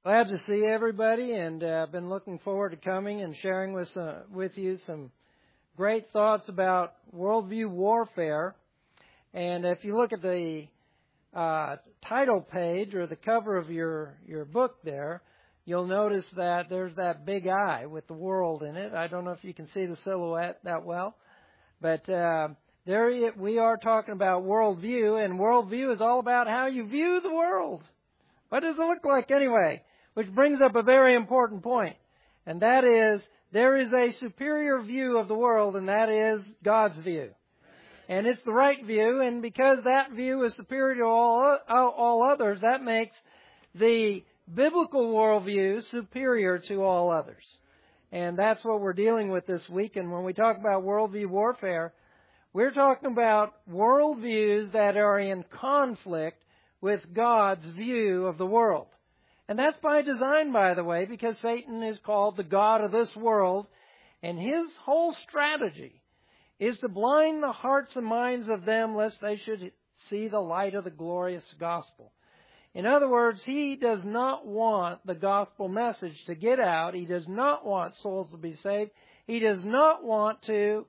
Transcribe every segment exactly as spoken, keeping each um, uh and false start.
Glad to see everybody, and uh, I've been looking forward to coming and sharing with uh, with you some great thoughts about worldview warfare. And if you look at the uh, title page or the cover of your, your book there, you'll notice that there's that big eye with the world in it. I don't know if you can see the silhouette that well, but uh, there we are talking about worldview, and worldview is all about how you view the world. What does it look like anyway? Which brings up a very important point, and that is there is a superior view of the world, and that is God's view. And it's the right view, and because that view is superior to all, all others, that makes the biblical worldview superior to all others. And that's what we're dealing with this week. And when we talk about worldview warfare, we're talking about worldviews that are in conflict with God's view of the world. And that's by design, by the way, because Satan is called the god of this world, and his whole strategy is to blind the hearts and minds of them lest they should see the light of the glorious gospel. In other words, he does not want the gospel message to get out. He does not want souls to be saved. He does not want to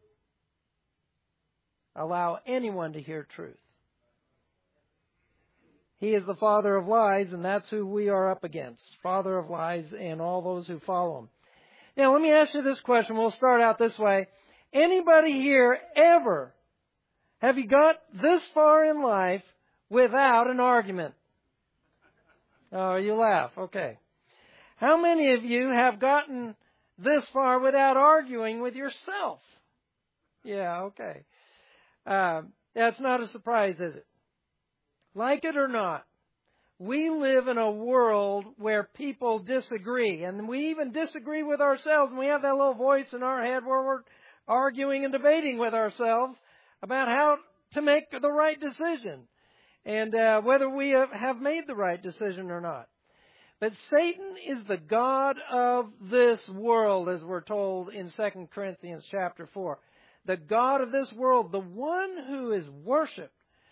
allow anyone to hear truth. He is the father of lies, and that's who we are up against. Father of lies and all those who follow him. Now, let me ask you this question. We'll start out this way. Anybody here ever, have you got this far in life without an argument? Oh, you laugh. Okay. How many of you have gotten this far without arguing with yourself? Yeah, okay. Uh, that's not a surprise, is it? Like it or not, we live in a world where people disagree, and we even disagree with ourselves, and we have that little voice in our head where we're arguing and debating with ourselves about how to make the right decision and uh, whether we have, have made the right decision or not. But Satan is the god of this world, as we're told in Second Corinthians chapter four. The god of this world, the one who is worshipped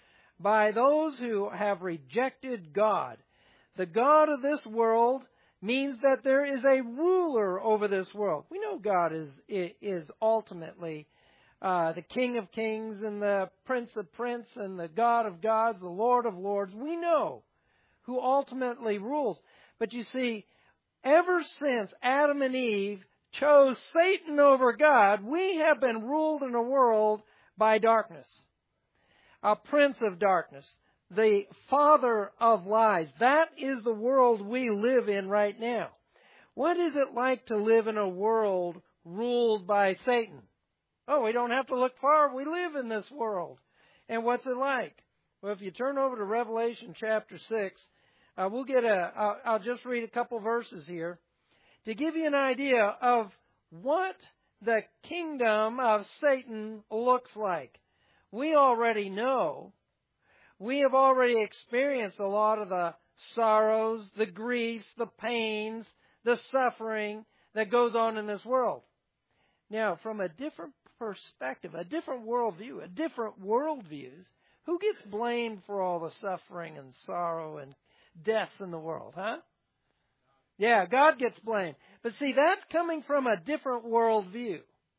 by those who have rejected God. The god of this world means that there is a ruler over this world. We know God is is ultimately uh, the King of Kings and the Prince of Princes and the God of gods, the Lord of lords. We know who ultimately rules. But you see, ever since Adam and Eve chose Satan over God, we have been ruled in a world by darkness. A prince of darkness, the father of lies. That is the world we live in right now. What is it like to live in a world ruled by Satan? Oh, we don't have to look far. We live in this world. And what's it like? Well, if you turn over to Revelation chapter six, uh, we'll get a, I'll, I'll just read a couple verses here to give you an idea of what the kingdom of Satan looks like. We already know, we have already experienced a lot of the sorrows, the griefs, the pains, the suffering that goes on in this world. Now, from a different perspective, a different worldview, a different worldviews, who gets blamed for all the suffering and sorrow and deaths in the world, huh? Yeah, God gets blamed. But see, that's coming from a different worldview.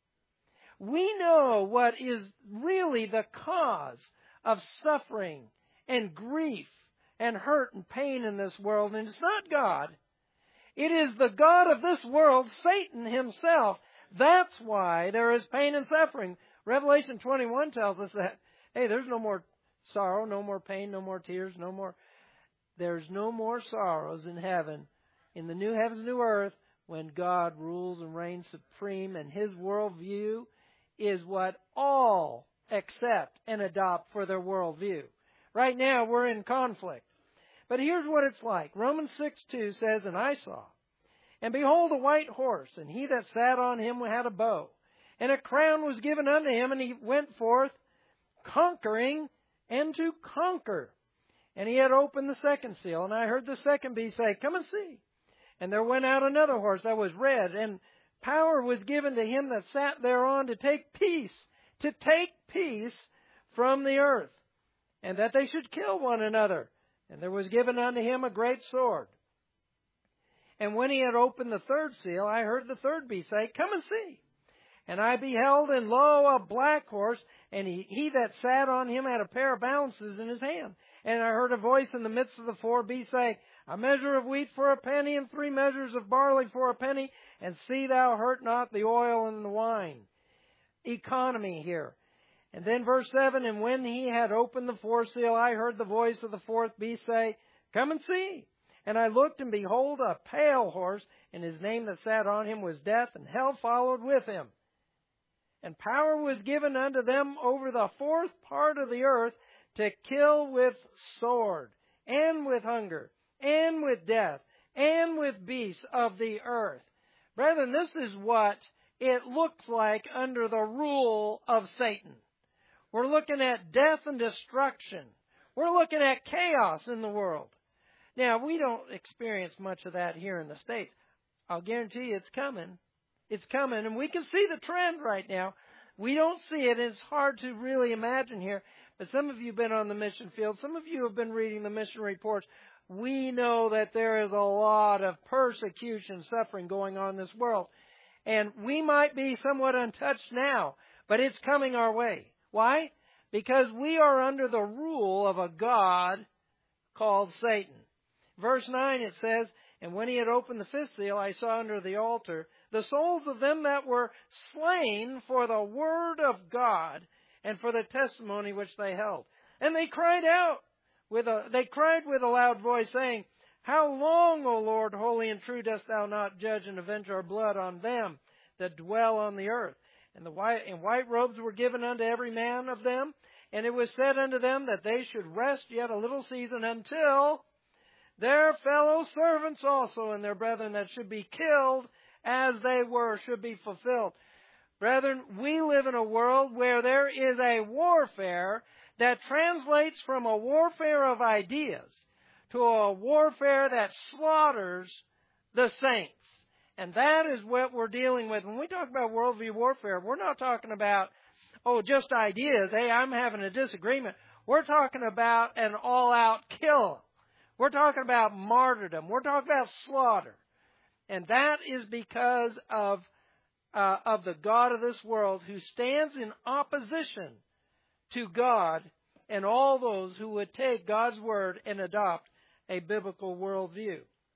We know what is really the cause of suffering and grief and hurt and pain in this world, and it's not God. It is the god of this world, Satan himself. That's why there is pain and suffering. Revelation twenty-one tells us that, hey, there's no more sorrow, no more pain, no more tears, no more. There's no more sorrows in heaven, in the new heavens and new earth, when God rules and reigns supreme, and his worldview is what all accept and adopt for their worldview. Right now, we're in conflict. But here's what it's like. Romans six two says, and I saw, and behold, a white horse, and he that sat on him had a bow, and a crown was given unto him, and he went forth conquering and to conquer. And he had opened the second seal, and I heard the second beast say, come and see. And there went out another horse that was red, and power was given to him that sat thereon to take peace, to take peace from the earth, and that they should kill one another. And there was given unto him a great sword. And when he had opened the third seal, I heard the third beast say, Come and see. And I beheld, and lo, a black horse, and he, he that sat on him had a pair of balances in his hand. And I heard a voice in the midst of the four beasts say, A measure of wheat for a penny, and three measures of barley for a penny, and see thou hurt not the oil and the wine. Economy here. And then verse seven, And when he had opened the fourth seal, I heard the voice of the fourth beast say, Come and see. And I looked, and behold, a pale horse, and his name that sat on him was Death, and hell followed with him. And power was given unto them over the fourth part of the earth to kill with sword, and with hunger, and with death, and with beasts of the earth. Brethren, this is what it looks like under the rule of Satan. We're looking at death and destruction. We're looking at chaos in the world. Now, we don't experience much of that here in the States. I'll guarantee you it's coming. It's coming, and we can see the trend right now. We don't see it. It's hard to really imagine here. But some of you have been on the mission field. Some of you have been reading the mission reports. We know that there is a lot of persecution, suffering going on in this world. And we might be somewhat untouched now, but it's coming our way. Why? Because we are under the rule of a God called Satan. Verse nine it says, And when he had opened the fifth seal, I saw under the altar the souls of them that were slain for the word of God and for the testimony which they held. And they cried out with a, they cried with a loud voice, saying, How long, O Lord, holy and true, dost thou not judge and avenge our blood on them that dwell on the earth? And the white and white robes were given unto every man of them, and it was said unto them that they should rest yet a little season until their fellow servants also and their brethren that should be killed as they were should be fulfilled. Brethren, we live in a world where there is a warfare that translates from a warfare of ideas to a warfare that slaughters the saints. And that is what we're dealing with. When we talk about worldview warfare, we're not talking about, oh, just ideas. Hey, I'm having a disagreement. We're talking about an all-out kill. We're talking about martyrdom. We're talking about slaughter. And that is because of uh, of the God of this world who stands in opposition to God and all those who would take God's word and adopt a biblical worldview.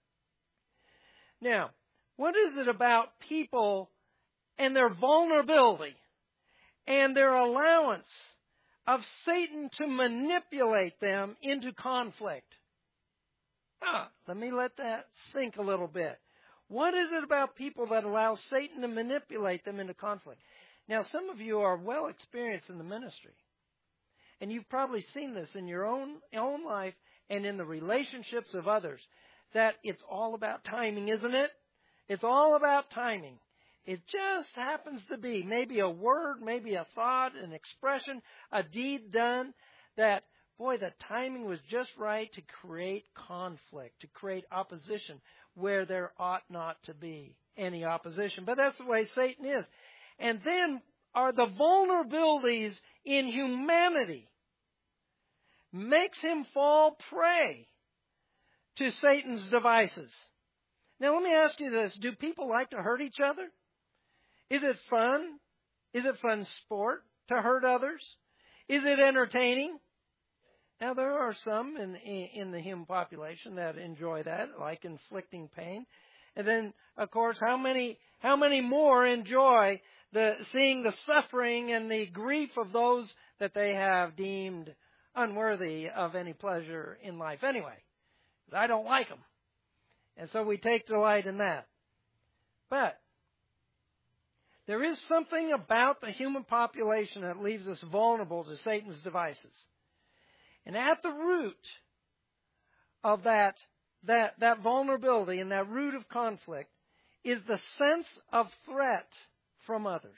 Now, what is it about people and their vulnerability and their allowance of Satan to manipulate them into conflict? Ah, let me let that sink a little bit. What is it about people that allow Satan to manipulate them into conflict? Now, some of you are well experienced in the ministry. And you've probably seen this in your own, own life and in the relationships of others. That it's all about timing, isn't it? It's all about timing. It just happens to be maybe a word, maybe a thought, an expression, a deed done that, boy, the timing was just right to create conflict, to create opposition where there ought not to be any opposition. But that's the way Satan is. And then are the vulnerabilities in humanity makes him fall prey to Satan's devices. Now let me ask you this. Do people like to hurt each other? Is it fun? Is it fun sport to hurt others? Is it entertaining? Now, there are some in, in the human population that enjoy that, like inflicting pain. And then, of course, how many how many more enjoy the seeing the suffering and the grief of those that they have deemed unworthy of any pleasure in life anyway? I don't like them. And so we take delight in that. But there is something about the human population that leaves us vulnerable to Satan's devices. And at the root of that, that, that vulnerability and that root of conflict is the sense of threat from others.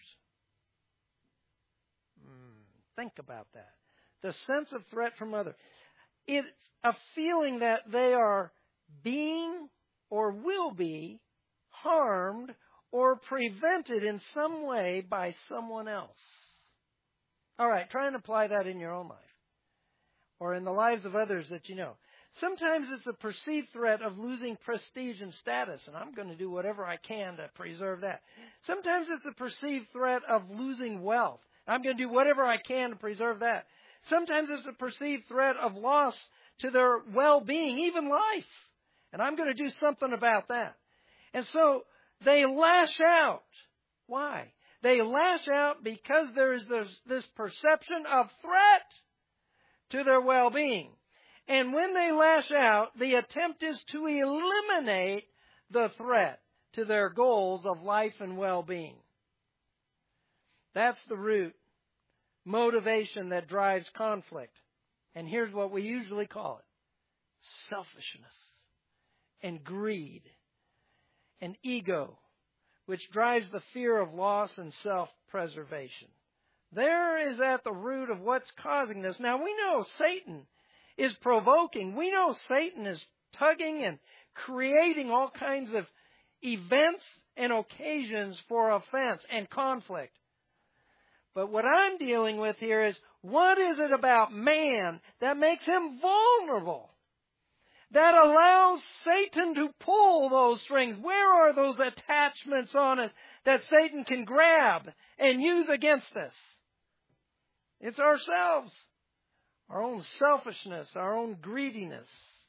Mm, think about that. The sense of threat from others. It's a feeling that they are being or will be harmed or prevented in some way by someone else. All right, try and apply that in your own life or in the lives of others that you know. Sometimes it's the perceived threat of losing prestige and status, and I'm going to do whatever I can to preserve that. Sometimes it's the perceived threat of losing wealth. I'm going to do whatever I can to preserve that. Sometimes it's a perceived threat of loss to their well-being, even life. And I'm going to do something about that. And so they lash out. Why? They lash out because there is this, this perception of threat to their well-being. And when they lash out, the attempt is to eliminate the threat to their goals of life and well-being. That's the root motivation that drives conflict. And here's what we usually call it: selfishness and greed and ego, which drives the fear of loss and self-preservation. There is at the root of what's causing this. Now, we know Satan is provoking. We know Satan is tugging and creating all kinds of events and occasions for offense and conflict. But what I'm dealing with here is, what is it about man that makes him vulnerable, that allows Satan to pull those strings? Where are those attachments on us that Satan can grab and use against us? It's ourselves, our own selfishness, our own greediness.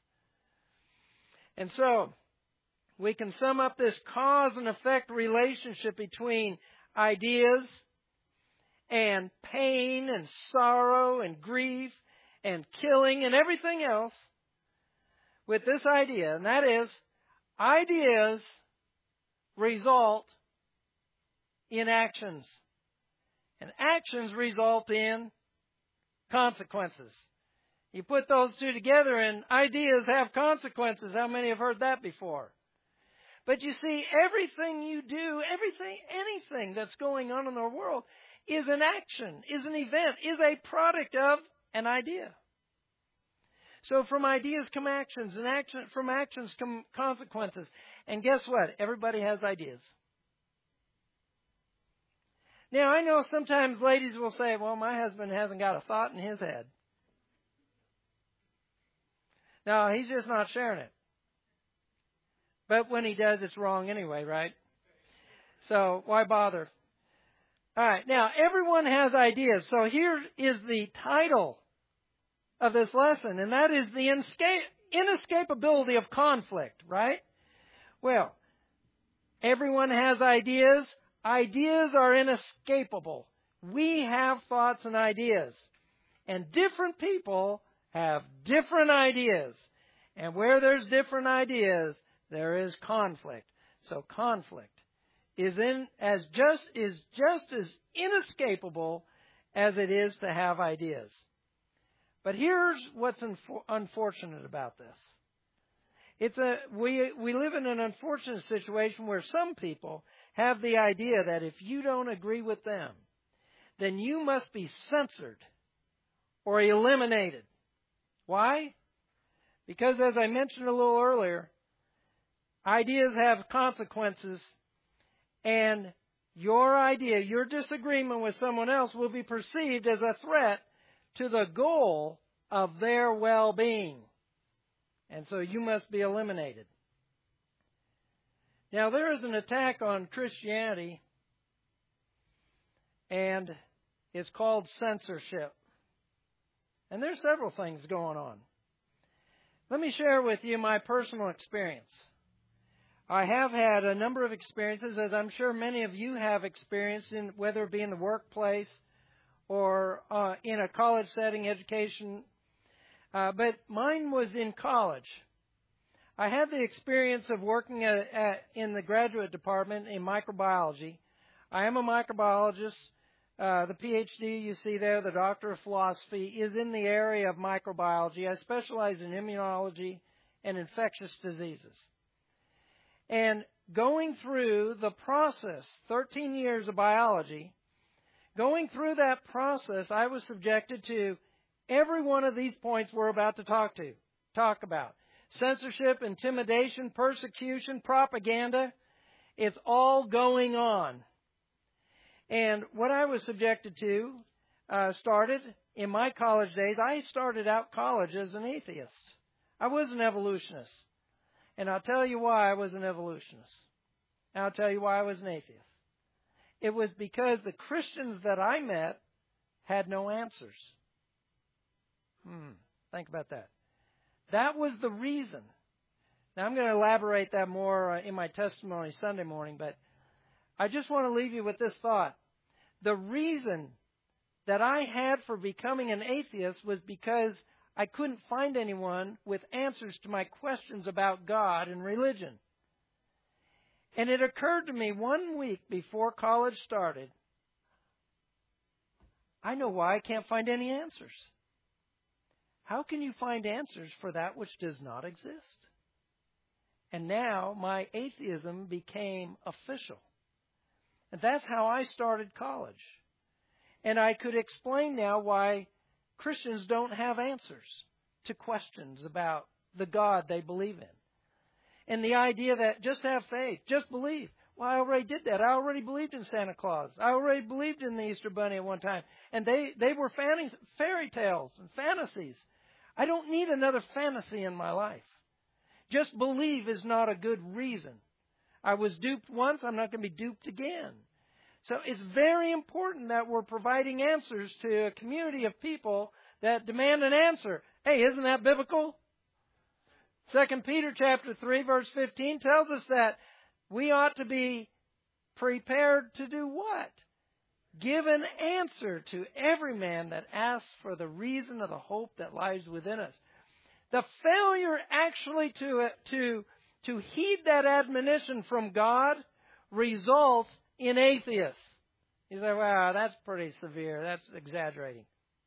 And so, we can sum up this cause and effect relationship between ideas and pain and sorrow and grief and killing and everything else with this idea, and that is, ideas result in actions, and actions result in consequences. You put those two together and ideas have consequences. How many have heard that before? But you see, everything you do, everything, anything that's going on in our world is an action, is an event, is a product of an idea. So from ideas come actions, and action, from actions come consequences. And guess what? Everybody has ideas. Now, I know sometimes ladies will say, well, my husband hasn't got a thought in his head. No, he's just not sharing it. But when he does, it's wrong anyway, right? So why bother? All right, now, everyone has ideas. So here is the title of this lesson, and that is the inescapability of conflict, right? Well, everyone has ideas. Ideas are inescapable. We have thoughts and ideas. And different people have different ideas. And where there's different ideas, there is conflict. So conflict is in as just is just as inescapable as it is to have ideas. But here's what's unfor- unfortunate about this. It's a we we live in an unfortunate situation where some people have the idea that if you don't agree with them, then you must be censored or eliminated. Why? Because as I mentioned a little earlier, ideas have consequences, and your idea, your disagreement with someone else will be perceived as a threat to the goal of their well-being. And so you must be eliminated. Now, there is an attack on Christianity, and it's called censorship. And there's several things going on. Let me share with you my personal experience. I have had a number of experiences, as I'm sure many of you have experienced, in whether it be in the workplace or uh, in a college setting, education. Uh, but mine was in college. I had the experience of working at, at, in the graduate department in microbiology. I am a microbiologist. Uh, the P H D you see there, the Doctor of Philosophy, is in the area of microbiology. I specialize in immunology and infectious diseases. And going through the process, thirteen years of biology, going through that process, I was subjected to every one of these points we're about to talk to, talk about. Censorship, intimidation, persecution, propaganda. It's all going on. And what I was subjected to uh, started in my college days. I started out college as an atheist. I was an evolutionist. And I'll tell you why I was an evolutionist. And I'll tell you why I was an atheist. It was because the Christians that I met had no answers. Hmm. Think about that. That was the reason. Now, I'm going to elaborate that more uh, in my testimony Sunday morning, but I just want to leave you with this thought. The reason that I had for becoming an atheist was because I couldn't find anyone with answers to my questions about God and religion. And it occurred to me one week before college started, I know why I can't find any answers. How can you find answers for that which does not exist? And now my atheism became official. And that's how I started college. And I could explain now why Christians don't have answers to questions about the God they believe in. And the idea that just have faith, just believe. Well, I already did that. I already believed in Santa Claus. I already believed in the Easter Bunny at one time. And they, they were fanny, fairy tales and fantasies. I don't need another fantasy in my life. Just believe is not a good reason. I was duped once. I'm not going to be duped again. So it's very important that we're providing answers to a community of people that demand an answer. Hey, isn't that biblical? Second Peter chapter three, verse fifteen tells us that we ought to be prepared to do what? Give an answer to every man that asks for the reason of the hope that lies within us. The failure actually to, to, to heed that admonition from God results in atheists. You say, wow, that's pretty severe. That's exaggerating.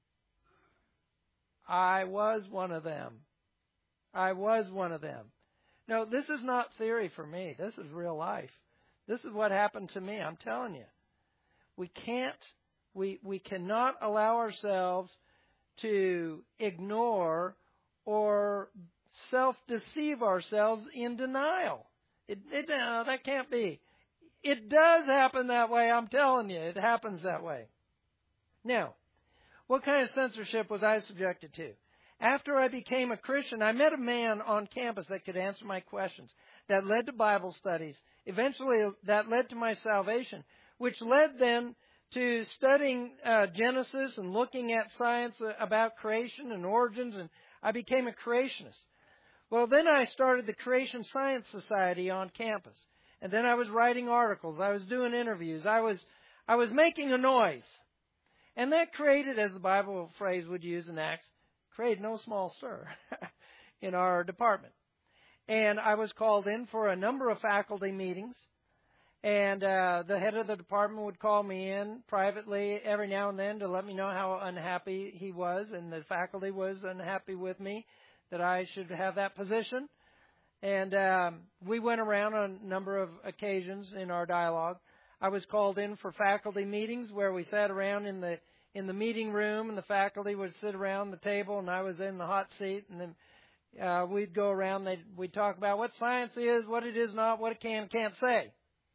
I was one of them. I was one of them. No, this is not theory for me. This is real life. This is what happened to me. I'm telling you. We can't, we, we cannot allow ourselves to ignore or self-deceive ourselves in denial. It, it, no, that can't be. It does happen that way. I'm telling you, it happens that way. Now, what kind of censorship was I subjected to? After I became a Christian, I met a man on campus that could answer my questions. That led to Bible studies. Eventually, that led to my salvation, which led then to studying uh, Genesis and looking at science about creation and origins, and I became a creationist. Well, then I started the Creation Science Society on campus. And then I was writing articles. I was doing interviews. I was, I was making a noise. And that created, as the Bible phrase would use in Acts, created no small stir in our department. And I was called in for a number of faculty meetings. And uh, the head of the department would call me in privately every now and then to let me know how unhappy he was. And the faculty was unhappy with me that I should have that position. And um, we went around on a number of occasions in our dialogue. I was called in for faculty meetings where we sat around in the in the meeting room, and the faculty would sit around the table, and I was in the hot seat. And then uh, we'd go around. They'd, we'd talk about what science is, what it is not, what it can and can't say.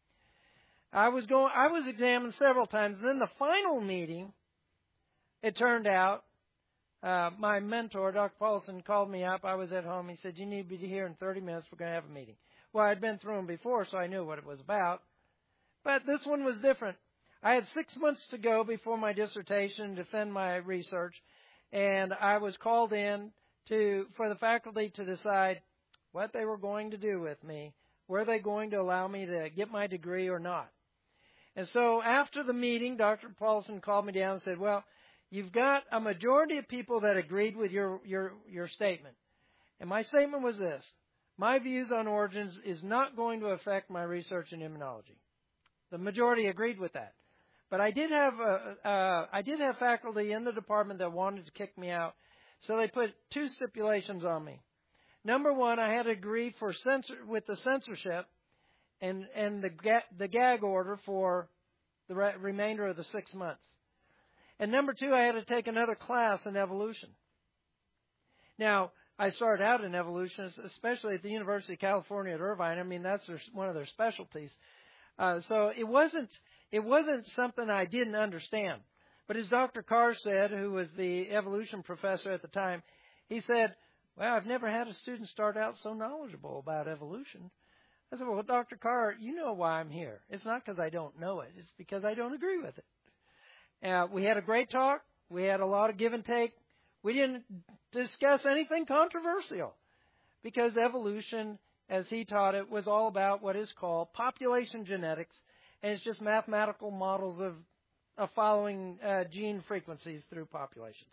I was going. I was examined several times. And then the final meeting, it turned out, uh, my mentor, Doctor Paulson, called me up. I was at home. He said, "You need to be here in thirty minutes. We're going to have a meeting." Well, I'd been through them before, so I knew what it was about. But this one was different. I had six months to go before my dissertation, defend my research, and I was called in to for the faculty to decide what they were going to do with me. Were they going to allow me to get my degree or not? And so after the meeting, Doctor Paulson called me down and said, "Well, you've got a majority of people that agreed with your, your, your statement." And my statement was this: my views on origins is not going to affect my research in immunology. The majority agreed with that. But I did have uh, uh, I did have faculty in the department that wanted to kick me out, so they put two stipulations on me. Number one, I had to agree for censor with the censorship and and the ga- the gag order for the re- remainder of the six months. And number two, I had to take another class in evolution. Now, I started out in evolution, especially at the University of California at Irvine. I mean, that's their, one of their specialties. Uh, so it wasn't it wasn't something I didn't understand. But as Doctor Carr said, who was the evolution professor at the time, he said, Well, I've never had a student start out so knowledgeable about evolution. I said, well, Doctor Carr, you know why I'm here. It's not because I don't know it. It's because I don't agree with it. Uh, we had a great talk. We had a lot of give and take. We didn't discuss anything controversial because evolution, as he taught it, was all about what is called population genetics, and it's just mathematical models of, of following uh, gene frequencies through populations.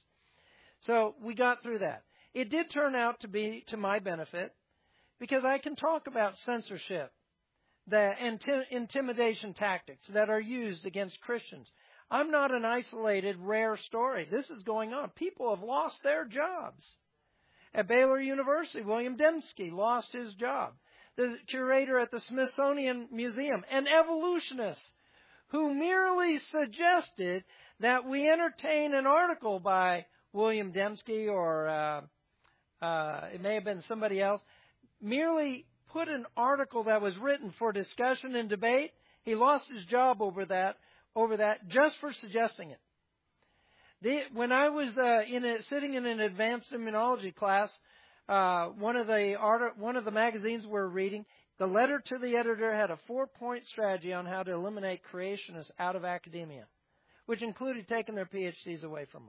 So we got through that. It did turn out to be to my benefit because I can talk about censorship, the inti- intimidation tactics that are used against Christians. I'm not an isolated, rare story. This is going on. People have lost their jobs. At Baylor University, William Dembski lost his job. The curator at the Smithsonian Museum, an evolutionist who merely suggested that we entertain an article by William Dembski or uh, uh, it may have been somebody else, merely put an article that was written for discussion and debate. He lost his job over that, over that just for suggesting it. The, when I was uh, in a, sitting in an advanced immunology class, uh, one of the art, one of the magazines we're reading, the letter to the editor had a four-point strategy on how to eliminate creationists out of academia, which included taking their P H Ds away from them.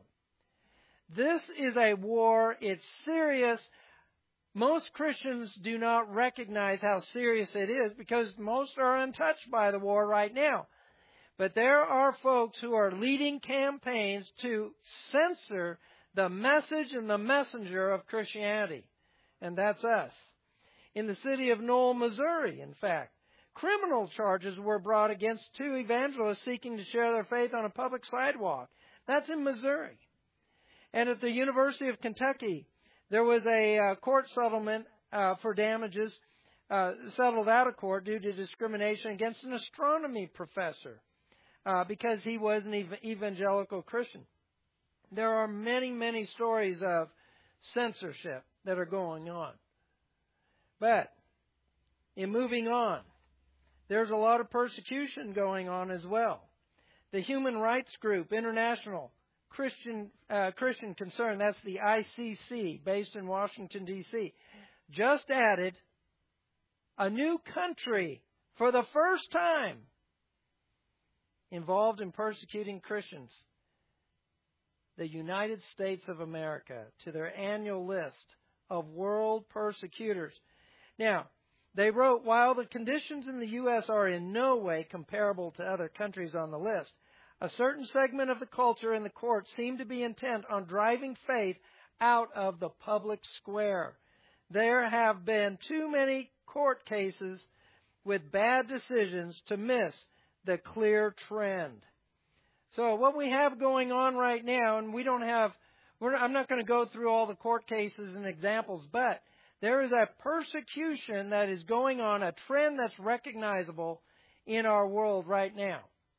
This is a war. It's serious. Most Christians do not recognize how serious it is because most are untouched by the war right now. But there are folks who are leading campaigns to censor the message and the messenger of Christianity. And that's us. In the city of Knoll, Missouri, in fact, criminal charges were brought against two evangelists seeking to share their faith on a public sidewalk. That's in Missouri. And at the University of Kentucky, there was a uh, court settlement uh, for damages uh, settled out of court due to discrimination against an astronomy professor uh, because he was an ev- evangelical Christian. There are many, many stories of censorship that are going on. But in moving on, there's a lot of persecution going on as well. The Human Rights Group International Christian uh, Christian Concern, that's the I C C, based in Washington, D C, just added a new country for the first time involved in persecuting Christians, the United States of America, to their annual list of world persecutors. Now, they wrote, while the conditions in the U S are in no way comparable to other countries on the list, a certain segment of the culture and the court seem to be intent on driving faith out of the public square. There have been too many court cases with bad decisions to miss the clear trend. So what we have going on right now, and we don't have, we're, I'm not going to go through all the court cases and examples, but there is a persecution that is going on, a trend that's recognizable in our world right now.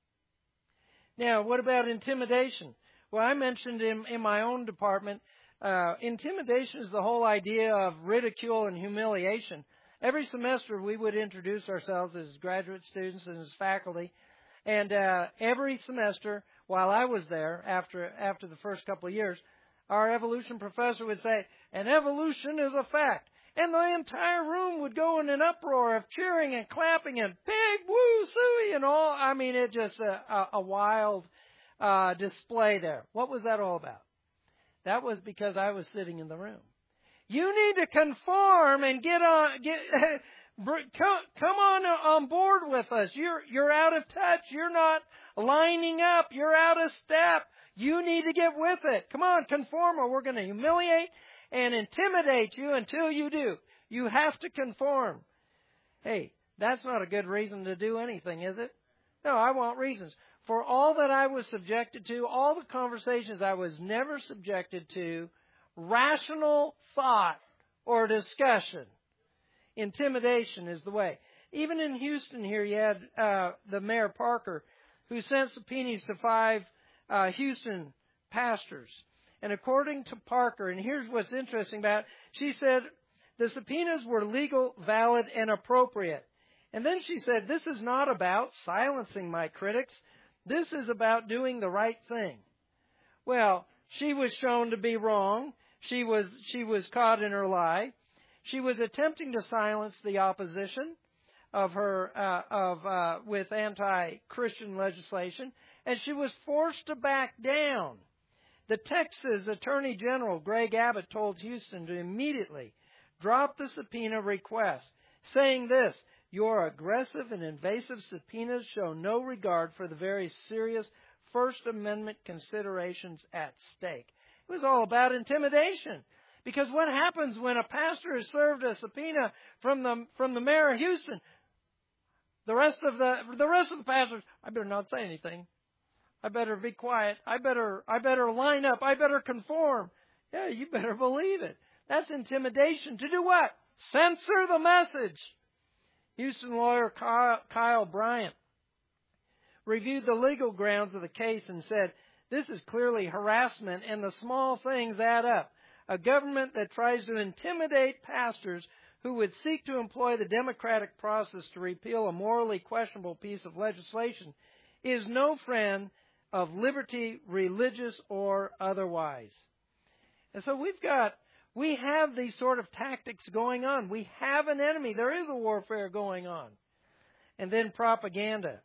Now, what about intimidation? Well, I mentioned in, in my own department, uh, intimidation is the whole idea of ridicule and humiliation. Every semester we would introduce ourselves as graduate students and as faculty. And uh, every semester, while I was there, after after the first couple of years, our evolution professor would say, "And evolution is a fact." And the entire room would go in an uproar of cheering and clapping and pig, woo, suey, and all. I mean, it just a, a, a wild uh, display there. What was that all about? That was because I was sitting in the room. You need to conform and get on, get, come, come on on board with us. You're you're out of touch. You're not lining up. You're out of step. You need to get with it. Come on, conform, or we're going to humiliate and intimidate you until you do. You have to conform. Hey, that's not a good reason to do anything, is it? No, I want reasons. For all that I was subjected to, all the conversations I was never subjected to, rational thought or discussion, intimidation is the way. Even in Houston here, you had uh, the Mayor Parker, who sent subpoenas to five uh, Houston pastors. And according to Parker, and here's what's interesting about it, she said the subpoenas were legal, valid, and appropriate. And then she said, this is not about silencing my critics. This is about doing the right thing. Well, she was shown to be wrong. She was, she was caught in her lie. She was attempting to silence the opposition of her, uh, of, uh, with anti-Christian legislation, and she was forced to back down. The Texas Attorney General, Greg Abbott, told Houston to immediately drop the subpoena request, saying this: "Your aggressive and invasive subpoenas show no regard for the very serious First Amendment considerations at stake." It was all about intimidation. Because what happens when a pastor is served a subpoena from the from the mayor of Houston? The rest of the the rest of the pastors, I better not say anything. I better be quiet. I better I better line up. I better conform. Yeah, you better believe it. That's intimidation. To do what? Censor the message. Houston lawyer Kyle Bryant reviewed the legal grounds of the case and said, "This is clearly harassment, and the small things add up. A government that tries to intimidate pastors who would seek to employ the democratic process to repeal a morally questionable piece of legislation is no friend of liberty, religious or otherwise." And so we've got, we have these sort of tactics going on. We have an enemy. There is a warfare going on. And then propaganda.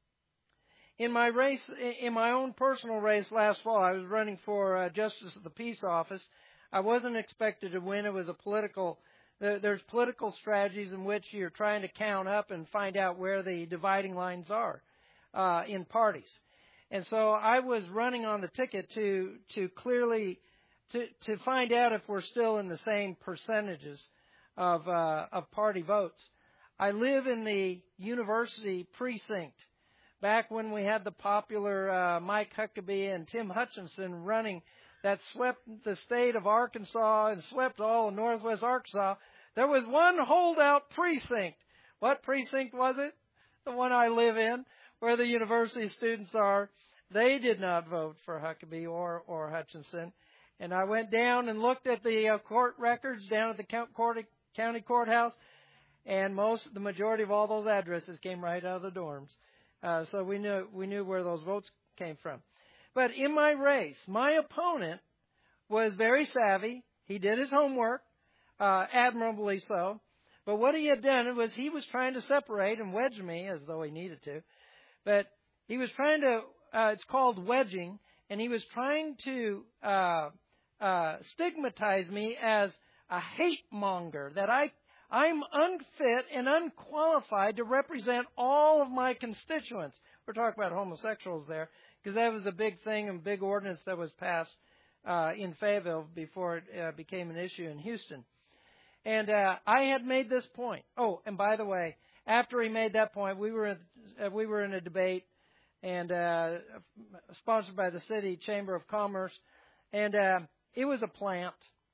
In my race, in my own personal race last fall, I was running for uh, Justice of the Peace Office. I wasn't expected to win. It was a political, there's political strategies in which you're trying to count up and find out where the dividing lines are uh, in parties. And so I was running on the ticket to to clearly, to, to find out if we're still in the same percentages of, uh, of party votes. I live in the university precinct. Back when we had the popular uh, Mike Huckabee and Tim Hutchinson running that swept the state of Arkansas and swept all of northwest Arkansas, there was one holdout precinct. What precinct was it? The one I live in, where the university students are. They did not vote for Huckabee or, or Hutchinson. And I went down and looked at the uh, court records down at the county courthouse, and most, the majority of all those addresses came right out of the dorms. Uh, so we knew we knew where those votes came from. But in my race, my opponent was very savvy. He did his homework, uh, admirably so. But what he had done was he was trying to separate and wedge me, as though he needed to. But he was trying to, uh, it's called wedging, and he was trying to uh, uh, stigmatize me as a hate monger, that I I'm unfit and unqualified to represent all of my constituents. We're talking about homosexuals there, because that was a big thing and big ordinance that was passed uh, in Fayetteville before it uh, became an issue in Houston. And uh, I had made this point. Oh, and by the way, after he made that point, we were in, uh, we were in a debate, and uh, sponsored by the City Chamber of Commerce, and uh, it was a plant.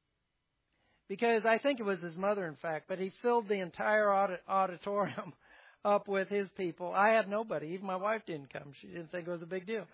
Because I think it was his mother, in fact, but he filled the entire audit, auditorium up with his people. I had nobody. Even my wife didn't come. She didn't think it was a big deal.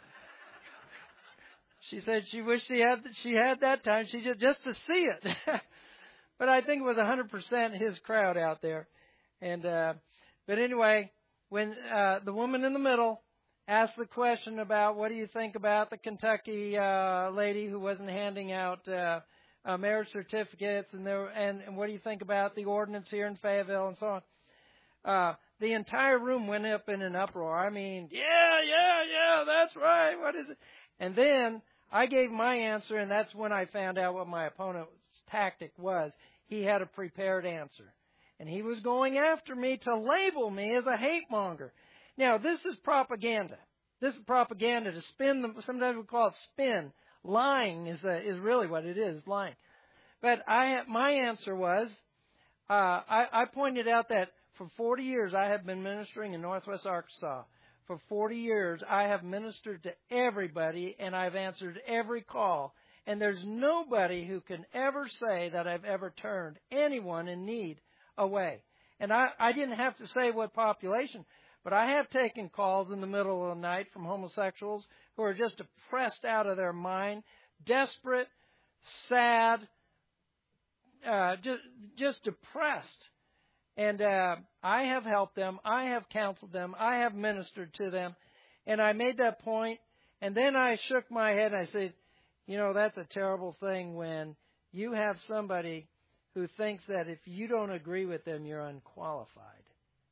She said she wished she had she had that time. She just just to see it. But I think it was one hundred percent his crowd out there. And uh, but anyway, when uh, the woman in the middle asked the question about what do you think about the Kentucky uh, lady who wasn't handing out Uh, Uh, marriage certificates, and there, and, and what do you think about the ordinance here in Fayetteville, and so on? Uh, the entire room went up in an uproar. I mean, yeah, yeah, yeah, that's right. What is it? And then I gave my answer, and that's when I found out what my opponent's tactic was. He had a prepared answer, and he was going after me to label me as a hate monger. Now, this is propaganda. This is propaganda to spin the. Sometimes we call it spin. Lying is a, is really what it is, lying. But I, my answer was, uh, I, I pointed out that for forty years I have been ministering in northwest Arkansas. For forty years I have ministered to everybody, and I've answered every call. And there's nobody who can ever say that I've ever turned anyone in need away. And I, I didn't have to say what population, but I have taken calls in the middle of the night from homosexuals who are just depressed out of their mind, desperate, sad, uh, just, just depressed. And uh, I have helped them. I have counseled them. I have ministered to them. And I made that point, and then I shook my head and I said, you know, that's a terrible thing when you have somebody who thinks that if you don't agree with them, you're unqualified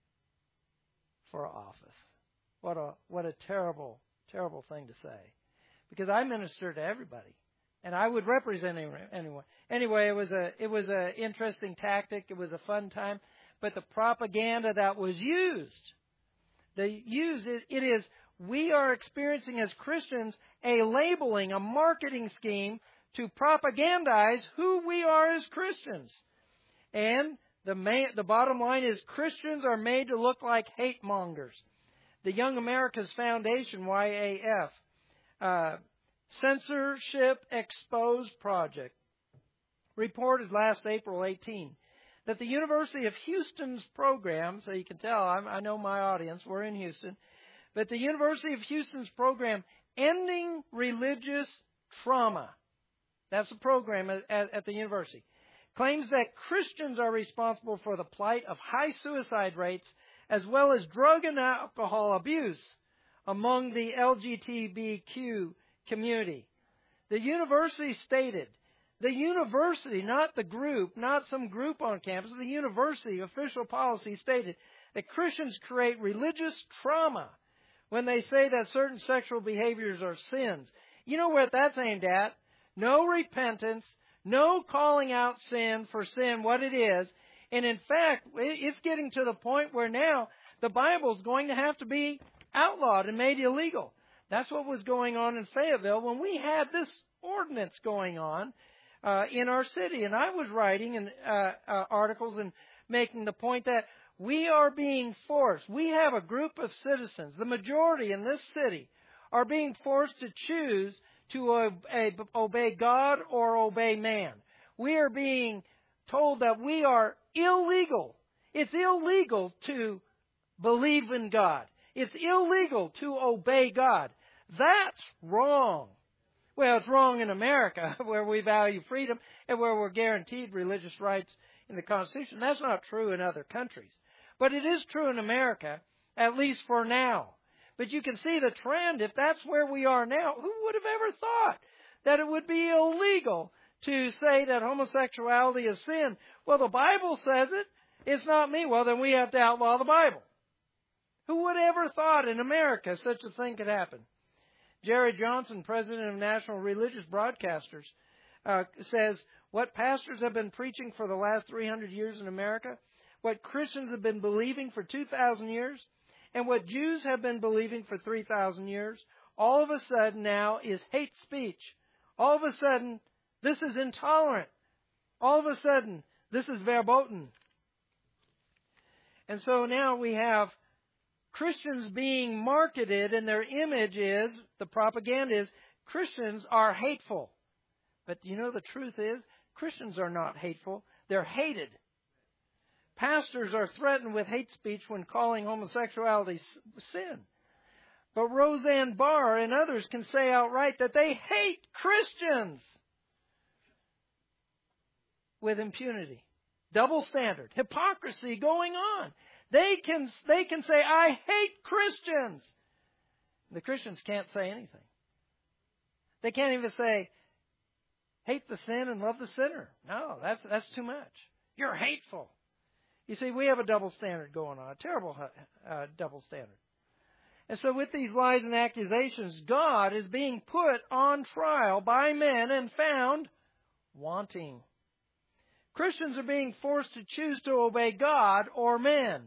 for office. What a what a terrible, terrible thing to say. Because I minister to everybody, and I would represent anyone. Anyway, it was a it was an interesting tactic. It was a fun time, but the propaganda that was used, the use it, it is we are experiencing as Christians a labeling, a marketing scheme to propagandize who we are as Christians. And the main, the bottom line is Christians are made to look like hate mongers. The Young America's Foundation, Y A F, uh, Censorship Exposed Project, reported last April eighteenth that the University of Houston's program, so you can tell, I'm, I know my audience, we're in Houston, but the University of Houston's program, Ending Religious Trauma, that's the program at, at, at the university, claims that Christians are responsible for the plight of high suicide rates as well as drug and alcohol abuse among the L G B T Q community. The university stated, the university, not the group, not some group on campus, the university official policy stated that Christians create religious trauma when they say that certain sexual behaviors are sins. You know what that's aimed at? No repentance, no calling out sin for sin, what it is. And in fact, it's getting to the point where now the Bible is going to have to be outlawed and made illegal. That's what was going on in Fayetteville when we had this ordinance going on uh, in our city. And I was writing in, uh, uh, articles and making the point that we are being forced. We have a group of citizens, the majority in this city, are being forced to choose to obey, obey God or obey man. We are being told that we are illegal. It's illegal to believe in God. It's illegal to obey God. That's wrong. Well, it's wrong in America, where we value freedom and where we're guaranteed religious rights in the Constitution. That's not true in other countries. But it is true in America, at least for now. But you can see the trend. If that's where we are now, who would have ever thought that it would be illegal to say that homosexuality is sin? Well, the Bible says it. It's not me. Well, then we have to outlaw the Bible. Who would have ever thought in America such a thing could happen? Jerry Johnson, president of National Religious Broadcasters, uh, says, what pastors have been preaching for the last three hundred years in America, what Christians have been believing for two thousand years, and what Jews have been believing for three thousand years, all of a sudden now is hate speech. All of a sudden, this is intolerant. All of a sudden, this is verboten. And so now we have Christians being marketed, and their image is, the propaganda is, Christians are hateful. But you know the truth is, Christians are not hateful. They're hated. Pastors are threatened with hate speech when calling homosexuality sin. But Roseanne Barr and others can say outright that they hate Christians with impunity. Double standard, hypocrisy going on. They can, they can say, I hate Christians. The Christians can't say anything. They can't even say, hate the sin and love the sinner. No, that's, that's too much. You're hateful. You see, we have a double standard going on, a terrible uh, double standard. And so with these lies and accusations, God is being put on trial by men and found wanting. Christians are being forced to choose to obey God or men.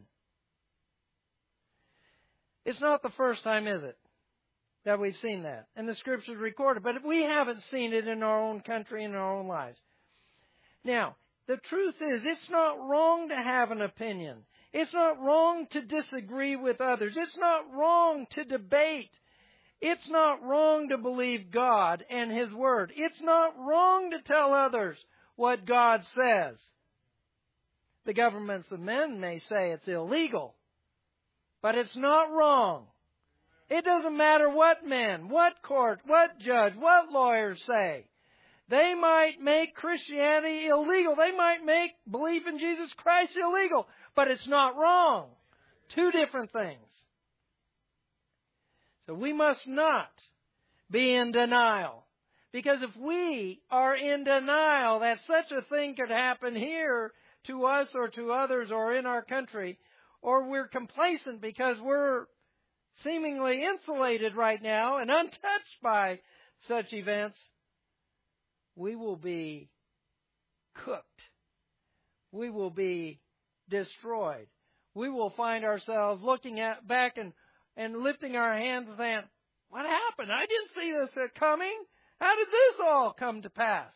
It's not the first time, is it, that we've seen that? And the Scriptures recorded. But we haven't seen it in our own country, in our own lives. Now, the truth is, it's not wrong to have an opinion. It's not wrong to disagree with others. It's not wrong to debate. It's not wrong to believe God and His Word. It's not wrong to tell others what God says. The governments of men may say it's illegal, but it's not wrong. It doesn't matter what men, what court, what judge, what lawyers say. They might make Christianity illegal. They might make belief in Jesus Christ illegal, but it's not wrong. Two different things. So we must not be in denial. Because if we are in denial that such a thing could happen here to us or to others or in our country, or we're complacent because we're seemingly insulated right now and untouched by such events, we will be cooked. We will be destroyed. We will find ourselves looking at back and, and lifting our hands and saying, what happened? I didn't see this coming. How did this all come to pass?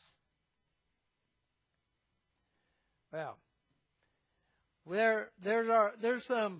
Well, there, there's, our, there's some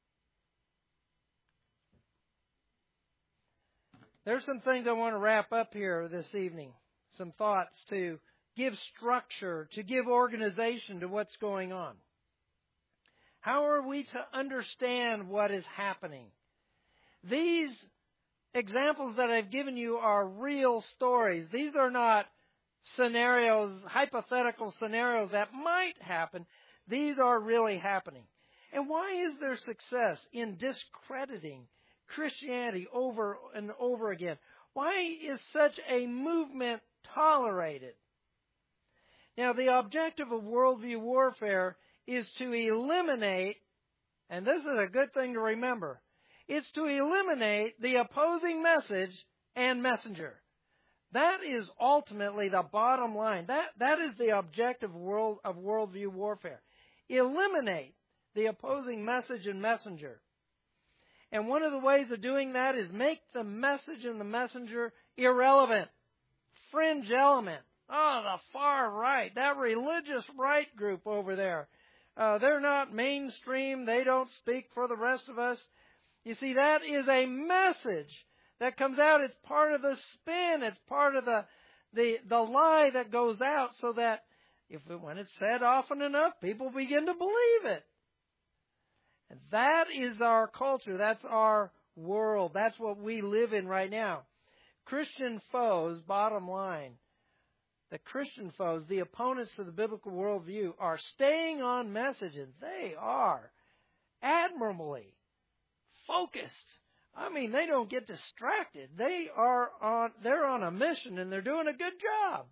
there's some things I want to wrap up here this evening. Some thoughts to give structure, to give organization to what's going on. How are we to understand what is happening? These examples that I've given you are real stories. These are not scenarios, hypothetical scenarios that might happen. These are really happening. And why is there success in discrediting Christianity over and over again? Why is such a movement tolerated? Now, the objective of worldview warfare is to eliminate, and this is a good thing to remember, it's to eliminate the opposing message and messenger. That is ultimately the bottom line. That, that is the objective world of worldview warfare. Eliminate the opposing message and messenger. And one of the ways of doing that is make the message and the messenger irrelevant. Fringe element. Oh, the far right. That religious right group over there. Uh, they're not mainstream. They don't speak for the rest of us. You see, that is a message that comes out. It's part of the spin. It's part of the the, the lie that goes out so that if it, when it's said often enough, people begin to believe it. And that is our culture. That's our world. That's what we live in right now. Christian foes, bottom line, the Christian foes, the opponents of the biblical worldview, are staying on message, and they are admirably focused. I mean, they don't get distracted. They are on, they're on a mission, and they're doing a good job.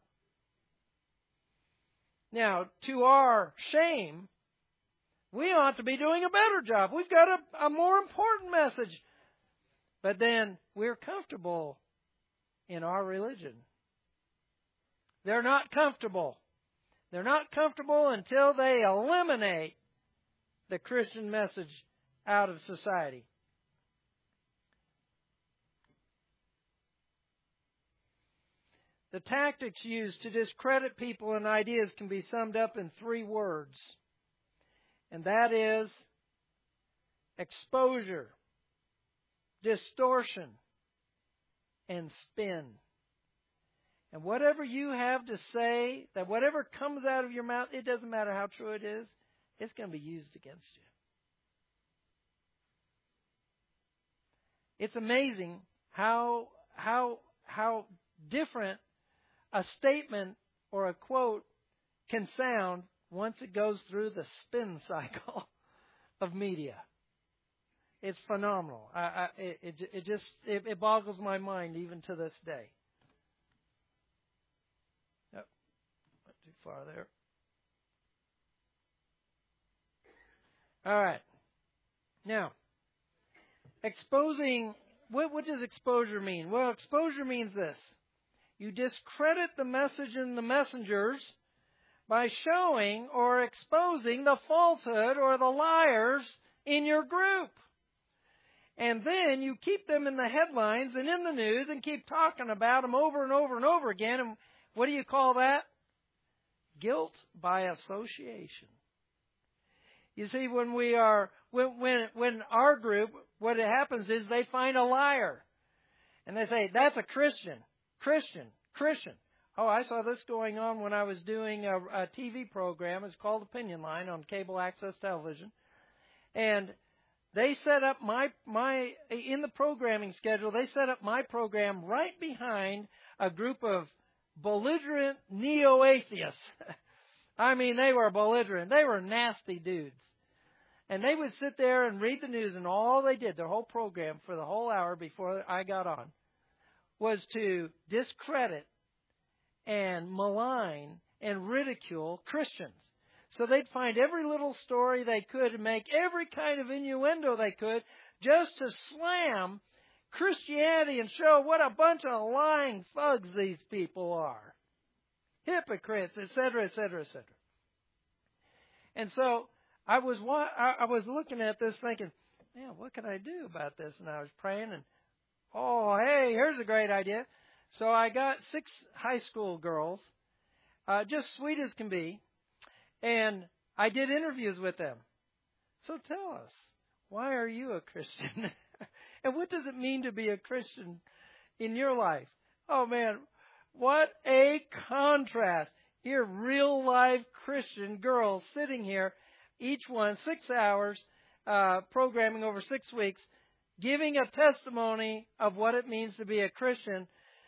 Now, to our shame, we ought to be doing a better job. We've got a, a more important message. But then we're comfortable in our religion. They're not comfortable. They're not comfortable until they eliminate the Christian message out of society. The tactics used to discredit people and ideas can be summed up in three words. And that is exposure, distortion, and spin. And whatever you have to say, that whatever comes out of your mouth, it doesn't matter how true it is, it's going to be used against you. It's amazing how how how different a statement or a quote can sound once it goes through the spin cycle of media. It's phenomenal. I, I, it, it just it, it boggles my mind even to this day. Yep, not too far there. All right. Now, exposing. What, what does exposure mean? Well, exposure means this: you discredit the message and the messengers by showing or exposing the falsehood or the liars in your group. And then you keep them in the headlines and in the news and keep talking about them over and over and over again. And what do you call that? Guilt by association. You see, when we are, when, when, when our group, what happens is they find a liar. And they say, that's a Christian, Christian, Christian. Oh, I saw this going on when I was doing a, a T V program. It's called Opinion Line on cable access television. And they set up my, my, in the programming schedule, they set up my program right behind a group of belligerent neo-atheists. I mean, they were belligerent. They were nasty dudes. And they would sit there and read the news, and all they did, their whole program for the whole hour before I got on, was to discredit and malign and ridicule Christians. So they'd find every little story they could and make every kind of innuendo they could just to slam Christianity and show what a bunch of lying thugs these people are. Hypocrites, et cetera, et cetera, et cetera. And so I was I was looking at this thinking, man, what can I do about this? And I was praying and, oh, hey, here's a great idea. So I got six high school girls, uh, just sweet as can be, and I did interviews with them. So tell us, why are you a Christian? And what does it mean to be a Christian in your life? Oh, man, what a contrast. Here, real life Christian girls sitting here, each one six hours, uh, programming over six weeks, giving a testimony of what it means to be a Christian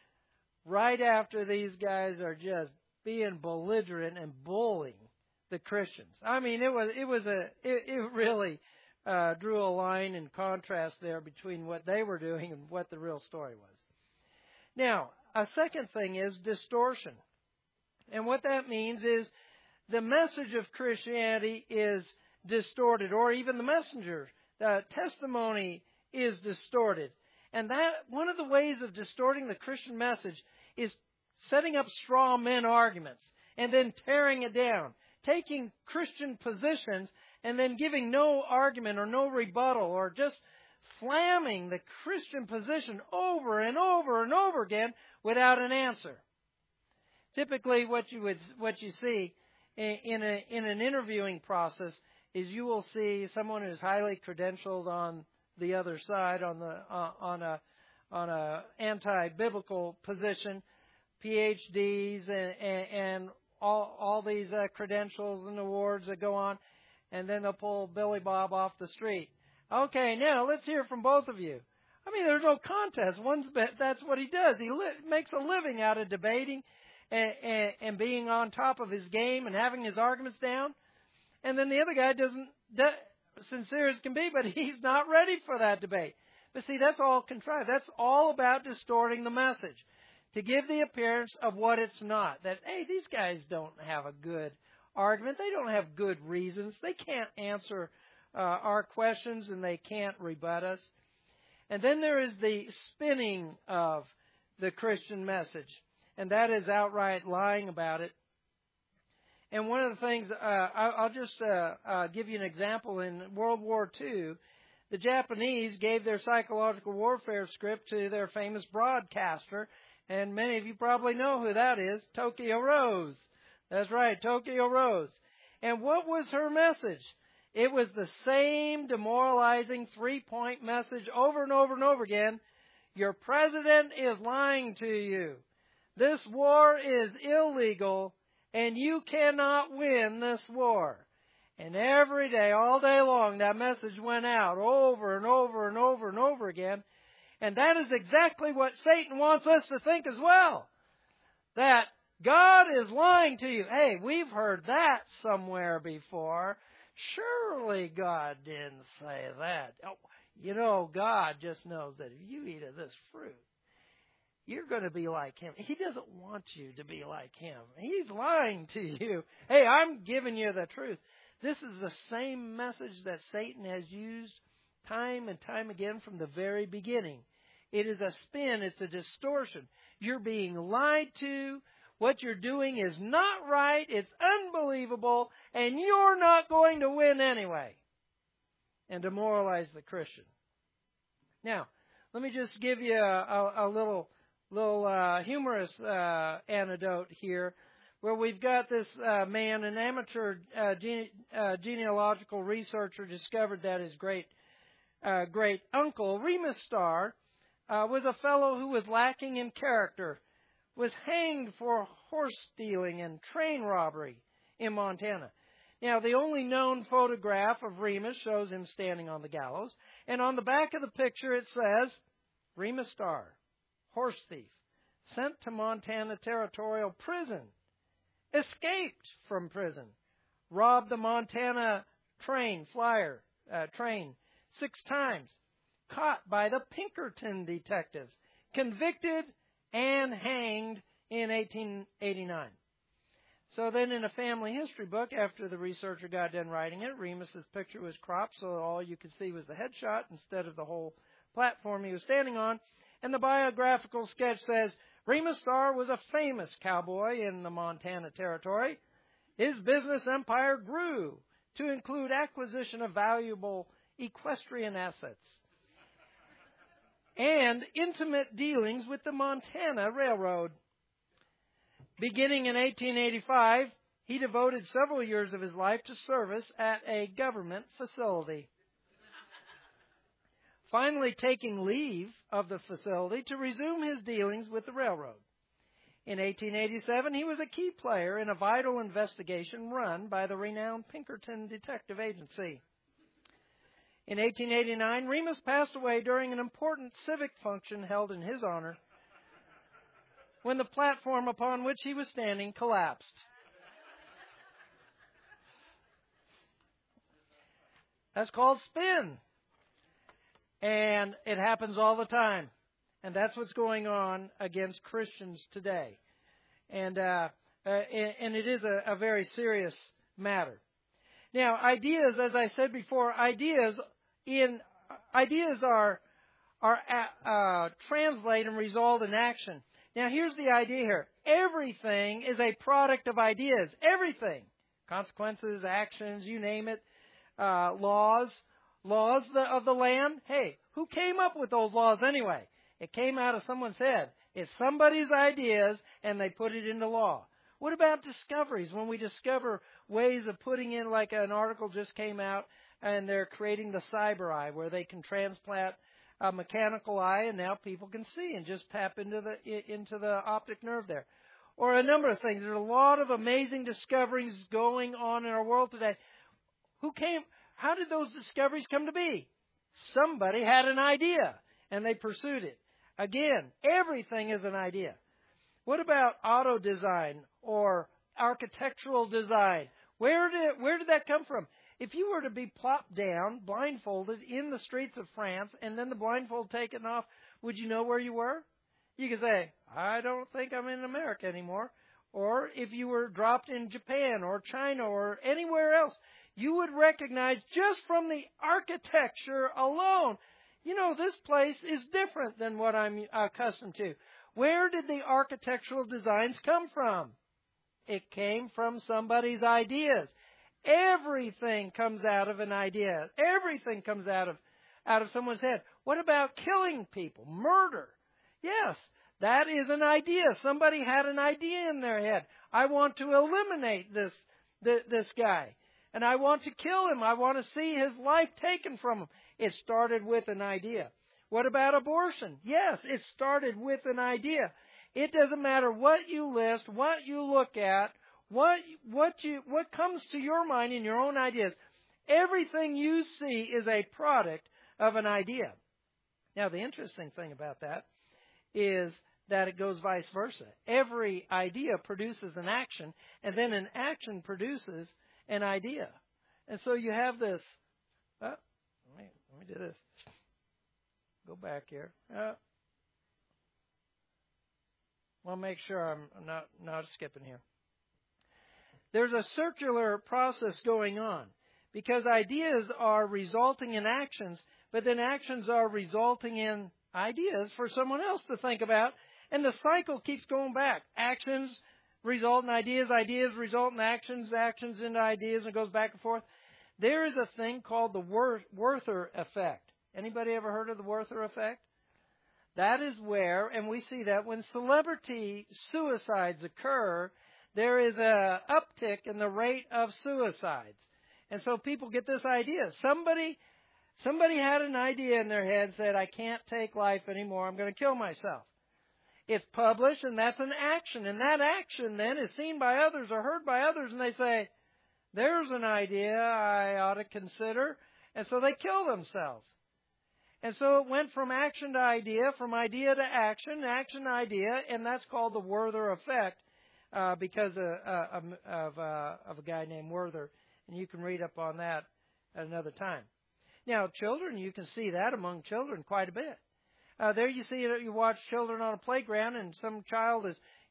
right after these guys are just being belligerent and bullying the Christians. I mean, it was it was a it, it really uh, drew a line in contrast there between what they were doing and what the real story was. Now, a second thing is distortion. And what that means is the message of Christianity is distorted, or even the messenger, the testimony is distorted. And that one of the ways of distorting the Christian message is setting up straw man arguments and then tearing it down, taking Christian positions and then giving no argument or no rebuttal, or just slamming the Christian position over and over and over again without an answer. Typically, what you would what you see in a in an interviewing process is you will see someone who's highly credentialed on the other side, on the uh, on a on a anti-biblical position, P H Ds and, and, and all all these uh, credentials and awards that go on, and then they'll pull Billy Bob off the street. Okay, now let's hear from both of you. I mean, there's no contest. One's that's what he does. He li- makes a living out of debating and, and, and being on top of his game and having his arguments down. And then the other guy doesn't, sincere as can be, but he's not ready for that debate. But see, that's all contrived. That's all about distorting the message to give the appearance of what it's not. That, hey, these guys don't have a good argument. They don't have good reasons. They can't answer uh, our questions, and they can't rebut us. And then there is the spinning of the Christian message, and that is outright lying about it. And one of the things, uh, I'll just uh, uh, give you an example. In World War Two, the Japanese gave their psychological warfare script to their famous broadcaster, and many of you probably know who that is, Tokyo Rose. That's right, Tokyo Rose. And what was her message? It was the same demoralizing three-point message over and over and over again. Your president is lying to you. This war is illegal, and you cannot win this war. And every day, all day long, that message went out over and over and over and over again. And that is exactly what Satan wants us to think as well. That God is lying to you. Hey, we've heard that somewhere before. Surely God didn't say that. Oh, you know, God just knows that if you eat of this fruit, you're going to be like Him. He doesn't want you to be like Him. He's lying to you. Hey, I'm giving you the truth. This is the same message that Satan has used time and time again from the very beginning. It is a spin. It's a distortion. You're being lied to. What you're doing is not right. It's unbelievable. And you're not going to win anyway. And demoralize the Christian. Now, let me just give you a, a, a little, little uh, humorous uh, anecdote here, where we've got this uh, man, an amateur uh, gene, uh, genealogical researcher, discovered that his great uh, great uncle, Remus Starr, uh, was a fellow who was lacking in character, was hanged for horse stealing and train robbery in Montana. Now, the only known photograph of Remus shows him standing on the gallows, and on the back of the picture it says, Remus Starr, horse thief, sent to Montana Territorial Prison, escaped from prison, robbed the Montana train flyer uh, train six times, caught by the Pinkerton detectives, convicted and hanged in eighteen eighty-nine. So then in a family history book, after the researcher got done writing it, Remus's picture was cropped so all you could see was the headshot instead of the whole platform he was standing on. And the biographical sketch says, Remus Starr was a famous cowboy in the Montana Territory. His business empire grew to include acquisition of valuable equestrian assets and intimate dealings with the Montana Railroad. Beginning in eighteen eighty-five, he devoted several years of his life to service at a government facility, finally taking leave of the facility to resume his dealings with the railroad. In eighteen eighty-seven, he was a key player in a vital investigation run by the renowned Pinkerton Detective Agency. In eighteen eighty-nine, Remus passed away during an important civic function held in his honor when the platform upon which he was standing collapsed. That's called spin. And it happens all the time. And that's what's going on against Christians today. And uh, uh, and it is a, a very serious matter. Now, ideas, as I said before, ideas in ideas are are uh, translate and result in action. Now, here's the idea here. Everything is a product of ideas. Everything. Consequences, actions, you name it. Uh, laws. Laws of the land. Hey, who came up with those laws anyway? It came out of someone's head. It's somebody's ideas, and they put it into law. What about discoveries? When we discover ways of putting in, like an article just came out, and they're creating the cyber eye, where they can transplant a mechanical eye, and now people can see and just tap into the into the optic nerve there. Or a number of things. There's a lot of amazing discoveries going on in our world today. Who came? How did those discoveries come to be? Somebody had an idea, and they pursued it. Again, everything is an idea. What about auto design or architectural design? Where did where did that come from? If you were to be plopped down, blindfolded, in the streets of France, and then the blindfold taken off, would you know where you were? You could say, I don't think I'm in America anymore. Or if you were dropped in Japan or China or anywhere else, you would recognize just from the architecture alone, you know, this place is different than what I'm accustomed to. Where did the architectural designs come from? It came from somebody's ideas. Everything comes out of an idea. Everything comes out of out of someone's head. What about killing people? Murder. Yes, that is an idea. Somebody had an idea in their head. I want to eliminate this this, this guy. And I want to kill him. I want to see his life taken from him. It started with an idea. What about abortion? Yes, it started with an idea. It doesn't matter what you list, what you look at, What what you what comes to your mind in your own ideas. Everything you see is a product of an idea. Now, the interesting thing about that is that it goes vice versa. Every idea produces an action, and then an action produces an idea. And so you have this. Oh, let me, let me do this. Go back here. Oh. Well, make sure I'm not not skipping here. There's a circular process going on because ideas are resulting in actions, but then actions are resulting in ideas for someone else to think about, and the cycle keeps going back. Actions result in ideas, ideas result in actions, actions into ideas, and it goes back and forth. There is a thing called the Werther effect. Anybody ever heard of the Werther effect? That is where, and we see that when celebrity suicides occur, there is a uptick in the rate of suicides. And so people get this idea. Somebody somebody had an idea in their head, said, I can't take life anymore, I'm going to kill myself. It's published, and that's an action. And that action then is seen by others or heard by others, and they say, there's an idea I ought to consider. And so they kill themselves. And so it went from action to idea, from idea to action, action to idea, and that's called the Werther effect. Uh, because of, uh, of, uh, of a guy named Werther. And you can read up on that at another time. Now, children, you can see that among children quite a bit. Uh, there you see, you watch children on a playground, and some child is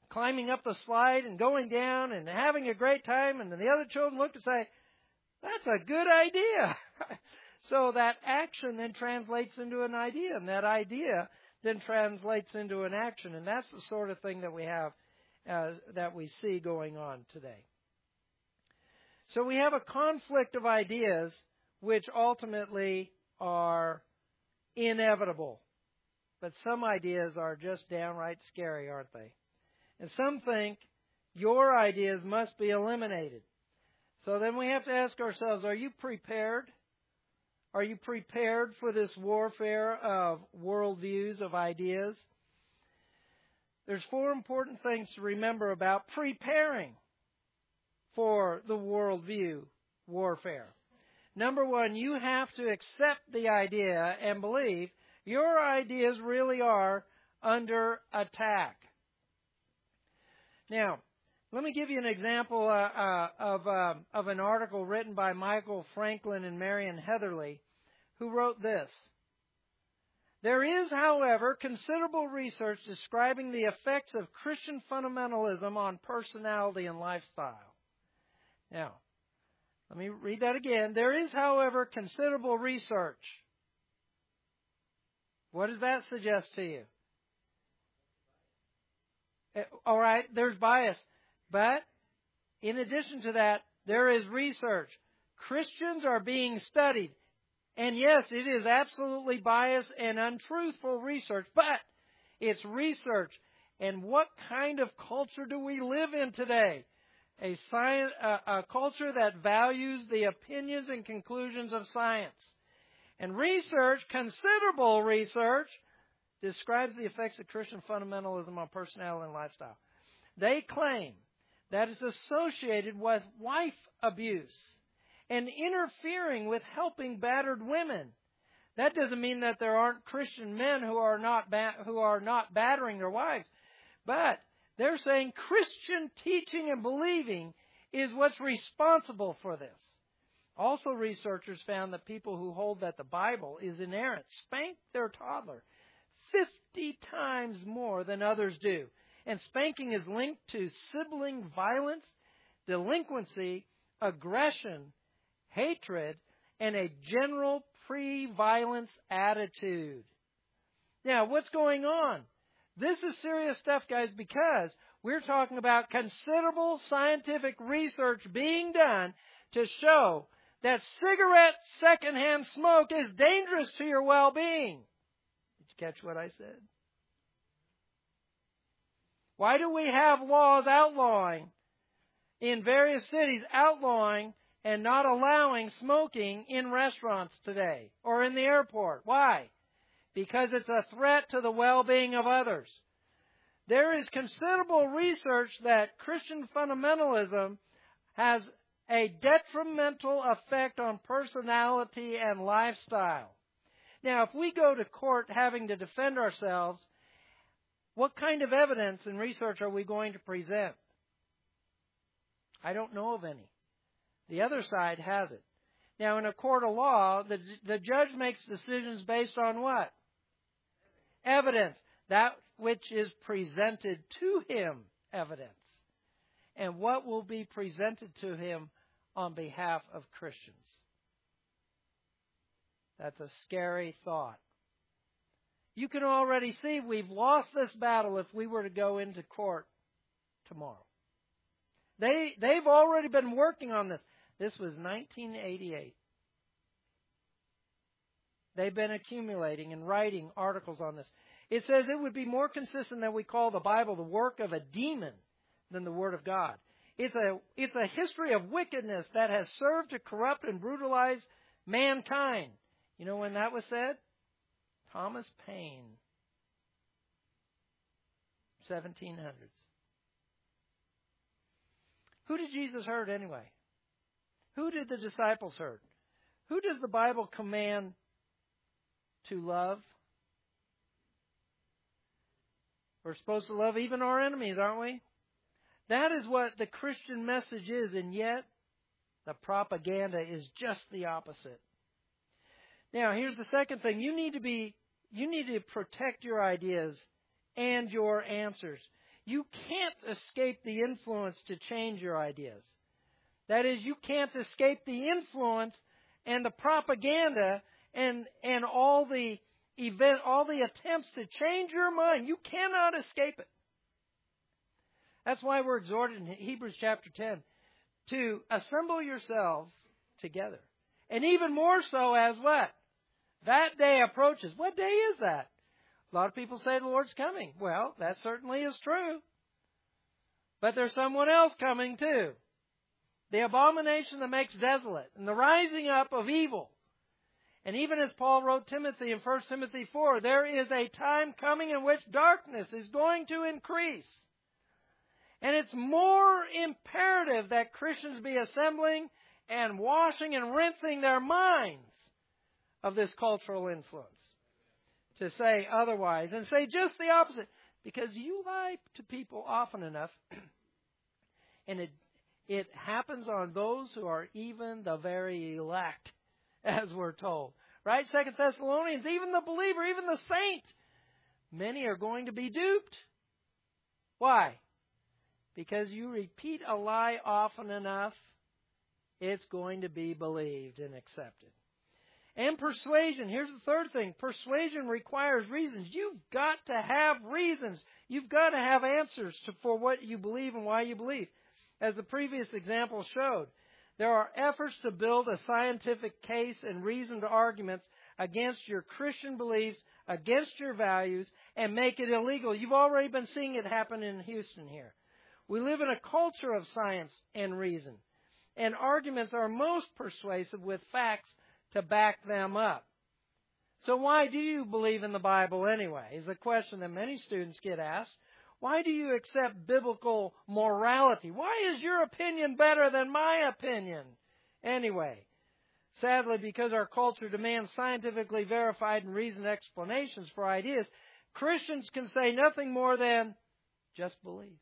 climbing up the slide and going down and having a great time, and then the other children look and say, that's a good idea. So that action then translates into an idea, and that idea then translates into an action. And that's the sort of thing that we have, uh, that we see going on today. So we have a conflict of ideas which ultimately are inevitable. But some ideas are just downright scary, aren't they? And some think your ideas must be eliminated. So then we have to ask ourselves, are you prepared? Are you prepared for this warfare of worldviews, of ideas? There's four important things to remember about preparing for the worldview warfare. Number one, you have to accept the idea and believe your ideas really are under attack. Now, let me give you an example uh, uh, of, uh, of an article written by Michael Franklin and Marion Heatherly, who wrote this. There is, however, considerable research describing the effects of Christian fundamentalism on personality and lifestyle. Now, let me read that again. There is, however, considerable research. What does that suggest to you? All right, there's bias. But in addition to that, there is research. Christians are being studied. And yes, it is absolutely biased and untruthful research, but it's research. And what kind of culture do we live in today? A, science, a, a culture that values the opinions and conclusions of science. And research, considerable research, describes the effects of Christian fundamentalism on personality and lifestyle. They claim that it's associated with wife abuse and interfering with helping battered women. That doesn't mean that there aren't Christian men who are not ba- who are not battering their wives, but they're saying Christian teaching and believing is what's responsible for this. Also, researchers found that people who hold that the Bible is inerrant spank their toddler fifty times more than others do. And spanking is linked to sibling violence, delinquency, aggression, hatred, and a general pre-violence attitude. Now, what's going on? This is serious stuff, guys, because we're talking about considerable scientific research being done to show that cigarette secondhand smoke is dangerous to your well-being. Did you catch what I said? Why do we have laws outlawing in various cities, outlawing and not allowing smoking in restaurants today or in the airport? Why? Because it's a threat to the well-being of others. There is considerable research that Christian fundamentalism has a detrimental effect on personality and lifestyle. Now, if we go to court having to defend ourselves, what kind of evidence and research are we going to present? I don't know of any. The other side has it. Now, in a court of law, the, the judge makes decisions based on what? Evidence. That which is presented to him, evidence. And what will be presented to him on behalf of Christians? That's a scary thought. You can already see we've lost this battle if we were to go into court tomorrow. They, they've already been working on this. This was nineteen eighty-eight. They've been accumulating and writing articles on this. It says it would be more consistent that we call the Bible the work of a demon than the Word of God. It's a, it's a history of wickedness that has served to corrupt and brutalize mankind. You know when that was said? Thomas Paine, seventeen hundreds. Who did Jesus hurt anyway? Who did the disciples hurt? Who does the Bible command to love? We're supposed to love even our enemies, aren't we? That is what the Christian message is, and yet the propaganda is just the opposite. Now, here's the second thing. You need to be, you need to protect your ideas and your answers. You can't escape the influence to change your ideas. That is, you can't escape the influence and the propaganda and and all the event, all the attempts to change your mind. You cannot escape it. That's why we're exhorted in Hebrews chapter ten to assemble yourselves together. And even more so as what? That day approaches. What day is that? A lot of people say the Lord's coming. Well, that certainly is true. But there's someone else coming too. The abomination that makes desolate and the rising up of evil. And even as Paul wrote Timothy in First Timothy four, there is a time coming in which darkness is going to increase. And it's more imperative that Christians be assembling and washing and rinsing their minds of this cultural influence. To say otherwise and say just the opposite. Because you lie to people often enough, and it it happens on those who are even the very elect, as we're told. Right? Second Thessalonians, even the believer, even the saint, many are going to be duped. Why? Because you repeat a lie often enough, it's going to be believed and accepted. And persuasion. Here's the third thing. Persuasion requires reasons. You've got to have reasons. You've got to have answers to, for what you believe and why you believe. As the previous example showed, there are efforts to build a scientific case and reasoned arguments against your Christian beliefs, against your values, and make it illegal. You've already been seeing it happen in Houston here. We live in a culture of science and reason, and arguments are most persuasive with facts to back them up. So why do you believe in the Bible anyway? Is the question that many students get asked. Why do you accept biblical morality? Why is your opinion better than my opinion anyway? Sadly, because our culture demands scientifically verified and reasoned explanations for ideas, Christians can say nothing more than just believe.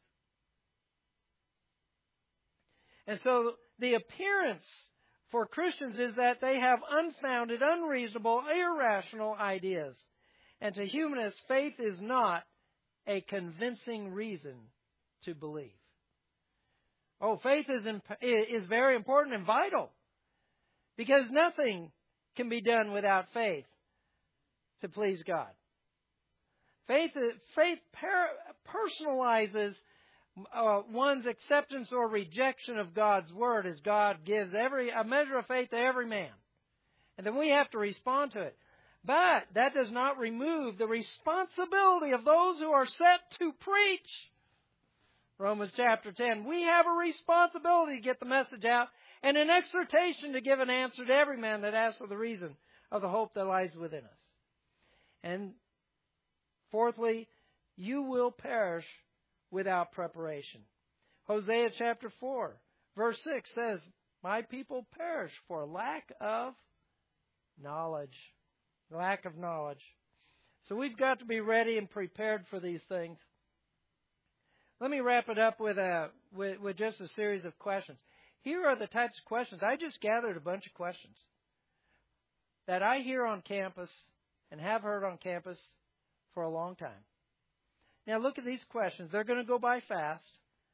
And so the appearance for Christians is that they have unfounded, unreasonable, irrational ideas. And to humanists, faith is not a convincing reason to believe. Oh, faith is imp- is very important and vital, because nothing can be done without faith to please God. Faith faith per- personalizes uh, one's acceptance or rejection of God's word, as God gives every a measure of faith to every man, and then we have to respond to it. But that does not remove the responsibility of those who are set to preach. Romans chapter ten. We have a responsibility to get the message out, and an exhortation to give an answer to every man that asks for the reason of the hope that lies within us. And fourthly, you will perish without preparation. Hosea chapter four, verse six says, "My people perish for lack of knowledge." Lack of knowledge. So we've got to be ready and prepared for these things. Let me wrap it up with a with, with just a series of questions. Here are the types of questions. I just gathered a bunch of questions that I hear on campus and have heard on campus for a long time. Now look at these questions. They're going to go by fast.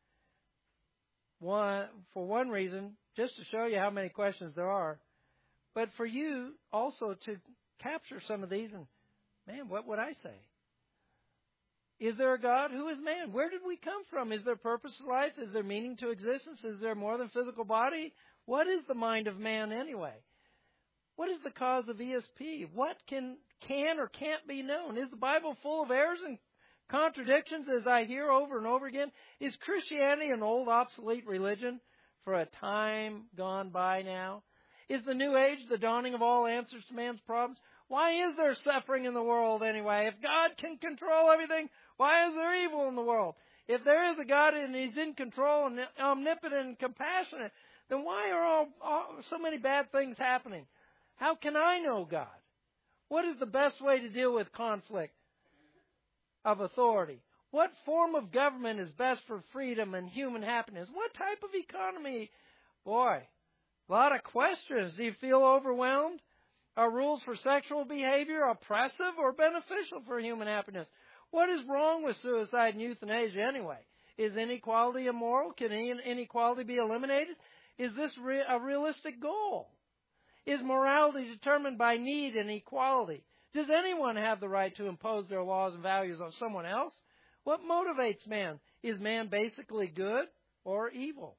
One, for one reason, just to show you how many questions there are, but for you also to capture some of these and, man, what would I say? Is there a God? Who is man? Where did we come from? Is there purpose to life? Is there meaning to existence? Is there more than physical body? What is the mind of man anyway? What is the cause of E S P? What can can or can't be known? Is the Bible full of errors and contradictions, as I hear over and over again? Is Christianity an old, obsolete religion for a time gone by now? Is the New Age the dawning of all answers to man's problems? Why is there suffering in the world anyway? If God can control everything, why is there evil in the world? If there is a God and He's in control and omnipotent and compassionate, then why are all, all so many bad things happening? How can I know God? What is the best way to deal with conflict of authority? What form of government is best for freedom and human happiness? What type of economy? Boy, a lot of questions. Do you feel overwhelmed? Are rules for sexual behavior oppressive or beneficial for human happiness? What is wrong with suicide and euthanasia anyway? Is inequality immoral? Can inequality be eliminated? Is this re- a realistic goal? Is morality determined by need and equality? Does anyone have the right to impose their laws and values on someone else? What motivates man? Is man basically good or evil?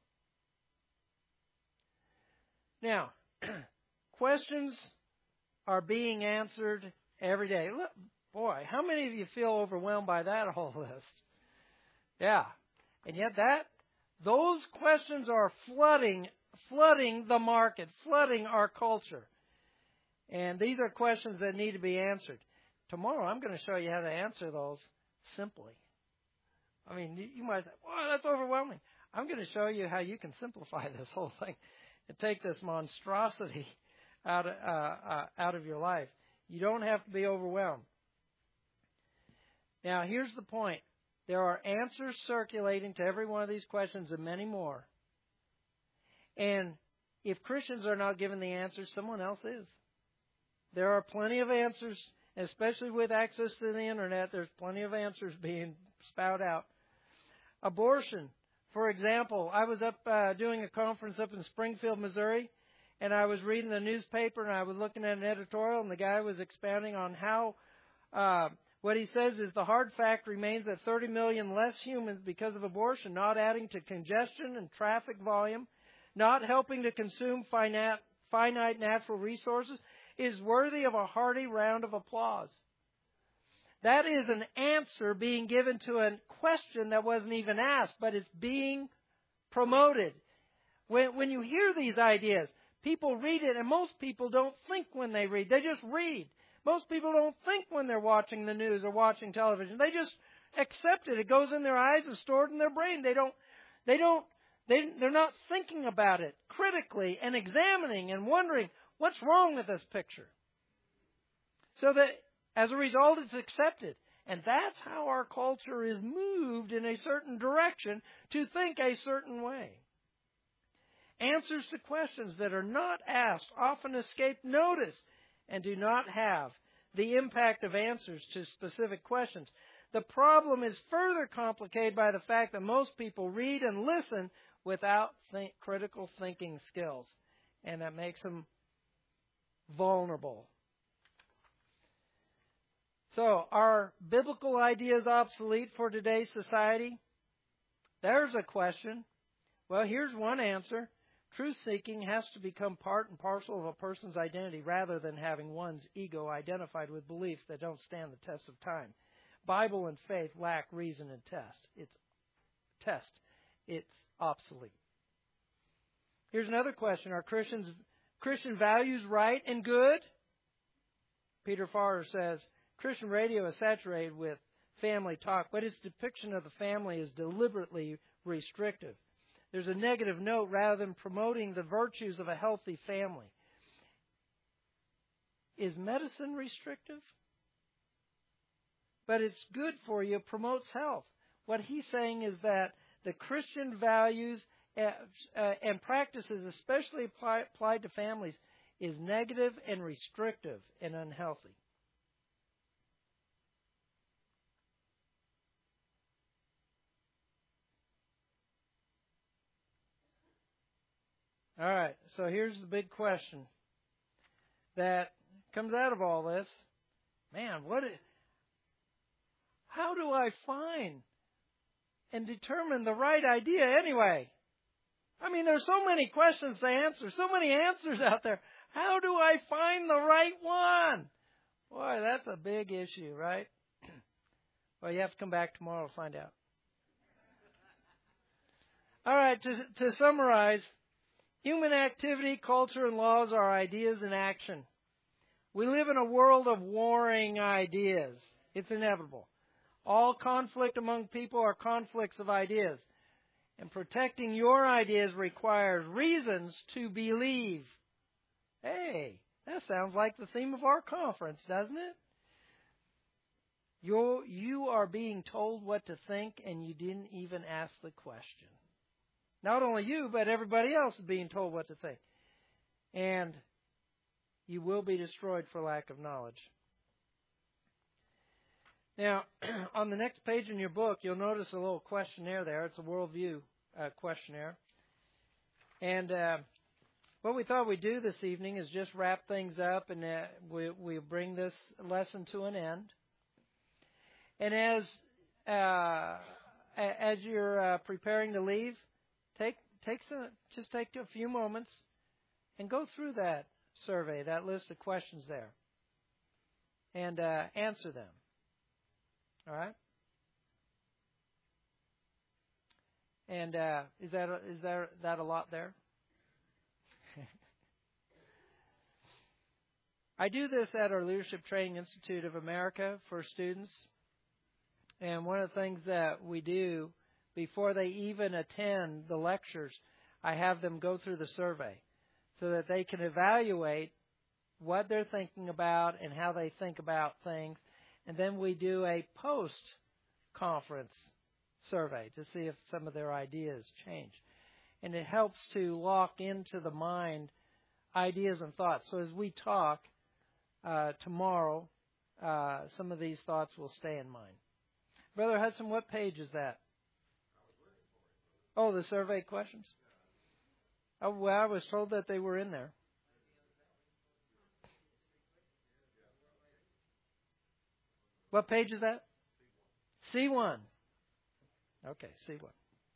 Now, questions are being answered every day. Look, boy, how many of you feel overwhelmed by that whole list? Yeah. And yet that, those questions are flooding, flooding the market, flooding our culture. And these are questions that need to be answered. Tomorrow I'm going to show you how to answer those simply. I mean, you might say, wow, that's overwhelming. I'm going to show you how you can simplify this whole thing and take this monstrosity out of, uh, uh, out of your life. You don't have to be overwhelmed. Now, here's the point. There are answers circulating to every one of these questions and many more. And if Christians are not given the answers, someone else is. There are plenty of answers, especially with access to the internet, there's plenty of answers being spouted out. Abortion, for example, I was up uh, doing a conference up in Springfield, Missouri, and I was reading the newspaper and I was looking at an editorial, and the guy was expounding on how uh, what he says is the hard fact remains that thirty million less humans because of abortion, not adding to congestion and traffic volume, not helping to consume finite, finite natural resources, is worthy of a hearty round of applause. That is an answer being given to a question that wasn't even asked, but it's being promoted. When, when you hear these ideas, people read it, and most people don't think when they read. They just read. Most people don't think when they're watching the news or watching television. They just accept it. It goes in their eyes and stored in their brain. They don't, they don't, they, they're not thinking about it critically and examining and wondering, what's wrong with this picture? So that as a result, it's accepted. And that's how our culture is moved in a certain direction to think a certain way. Answers to questions that are not asked often escape notice and do not have the impact of answers to specific questions. The problem is further complicated by the fact that most people read and listen without think, critical thinking skills. And that makes them vulnerable. So, are biblical ideas obsolete for today's society? There's a question. Well, here's one answer. Truth-seeking has to become part and parcel of a person's identity rather than having one's ego identified with beliefs that don't stand the test of time. Bible and faith lack reason and test. It's test. It's obsolete. Here's another question. Are Christians, Christian values right and good? Peter Farrer says, Christian radio is saturated with family talk, but its depiction of the family is deliberately restrictive. There's a negative note rather than promoting the virtues of a healthy family. Is medicine restrictive? But it's good for you. It promotes health. What he's saying is that the Christian values and practices, especially applied to families, is negative and restrictive and unhealthy. All right, so here's the big question that comes out of all this. Man, what? How do I find and determine the right idea anyway? I mean, there's so many questions to answer, so many answers out there. How do I find the right one? Boy, that's a big issue, right? Well, you have to come back tomorrow to find out. All right, to, to summarize, human activity, culture, and laws are ideas in action. We live in a world of warring ideas. It's inevitable. All conflict among people are conflicts of ideas. And protecting your ideas requires reasons to believe. Hey, that sounds like the theme of our conference, doesn't it? You're, you are being told what to think, and you didn't even ask the question. Not only you, but everybody else is being told what to think. And you will be destroyed for lack of knowledge. Now, on the next page in your book, you'll notice a little questionnaire there. It's a worldview uh, questionnaire. And uh, what we thought we'd do this evening is just wrap things up, and uh, we, we'll bring this lesson to an end. And as uh, as you're uh, preparing to leave, take take some, just take a few moments and go through that survey, that list of questions there, and uh, answer them. All right? And uh, is that a, is there that a lot there? I do this at our Leadership Training Institute of America for students. And one of the things that we do before they even attend the lectures, I have them go through the survey so that they can evaluate what they're thinking about and how they think about things. And then we do a post-conference survey to see if some of their ideas change. And it helps to lock into the mind ideas and thoughts. So as we talk uh, tomorrow, uh, some of these thoughts will stay in mind. Brother Hudson, what page is that? Oh, the survey questions? Oh, well, I was told that they were in there. What page is that? C one. Okay, C one.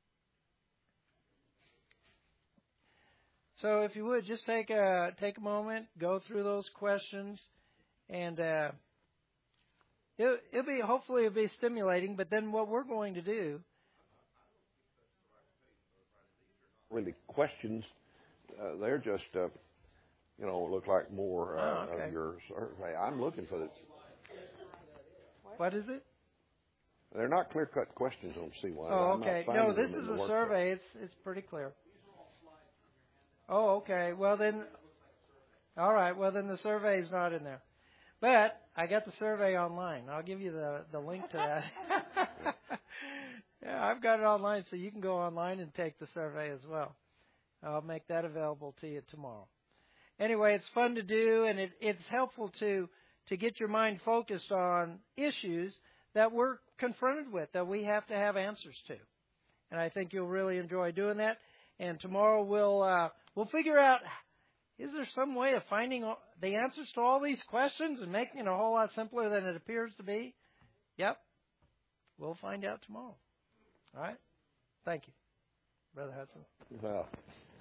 So if you would, just take a, take a moment, go through those questions, and uh, it, it'll be, hopefully it'll be stimulating, but then what we're going to do... Really questions, uh, they're just, uh, you know, look like more uh, oh, okay. of your survey. I'm looking for this. What is it? They're not clear-cut questions on C one. Oh, I'm okay. not No, finding this them is in the a workbook. survey. It's it's pretty clear. Oh, okay. Well then, all right. Well then, the survey is not in there, but I got the survey online. I'll give you the the link to that. Yeah, I've got it online, so you can go online and take the survey as well. I'll make that available to you tomorrow. Anyway, it's fun to do, and it, it's helpful to to get your mind focused on issues that we're confronted with, that we have to have answers to. And I think you'll really enjoy doing that. And tomorrow we'll uh, we'll figure out, is there some way of finding all, the answers to all these questions and making it a whole lot simpler than it appears to be? Yep. We'll find out tomorrow. All right? Thank you, Brother Hudson. Well.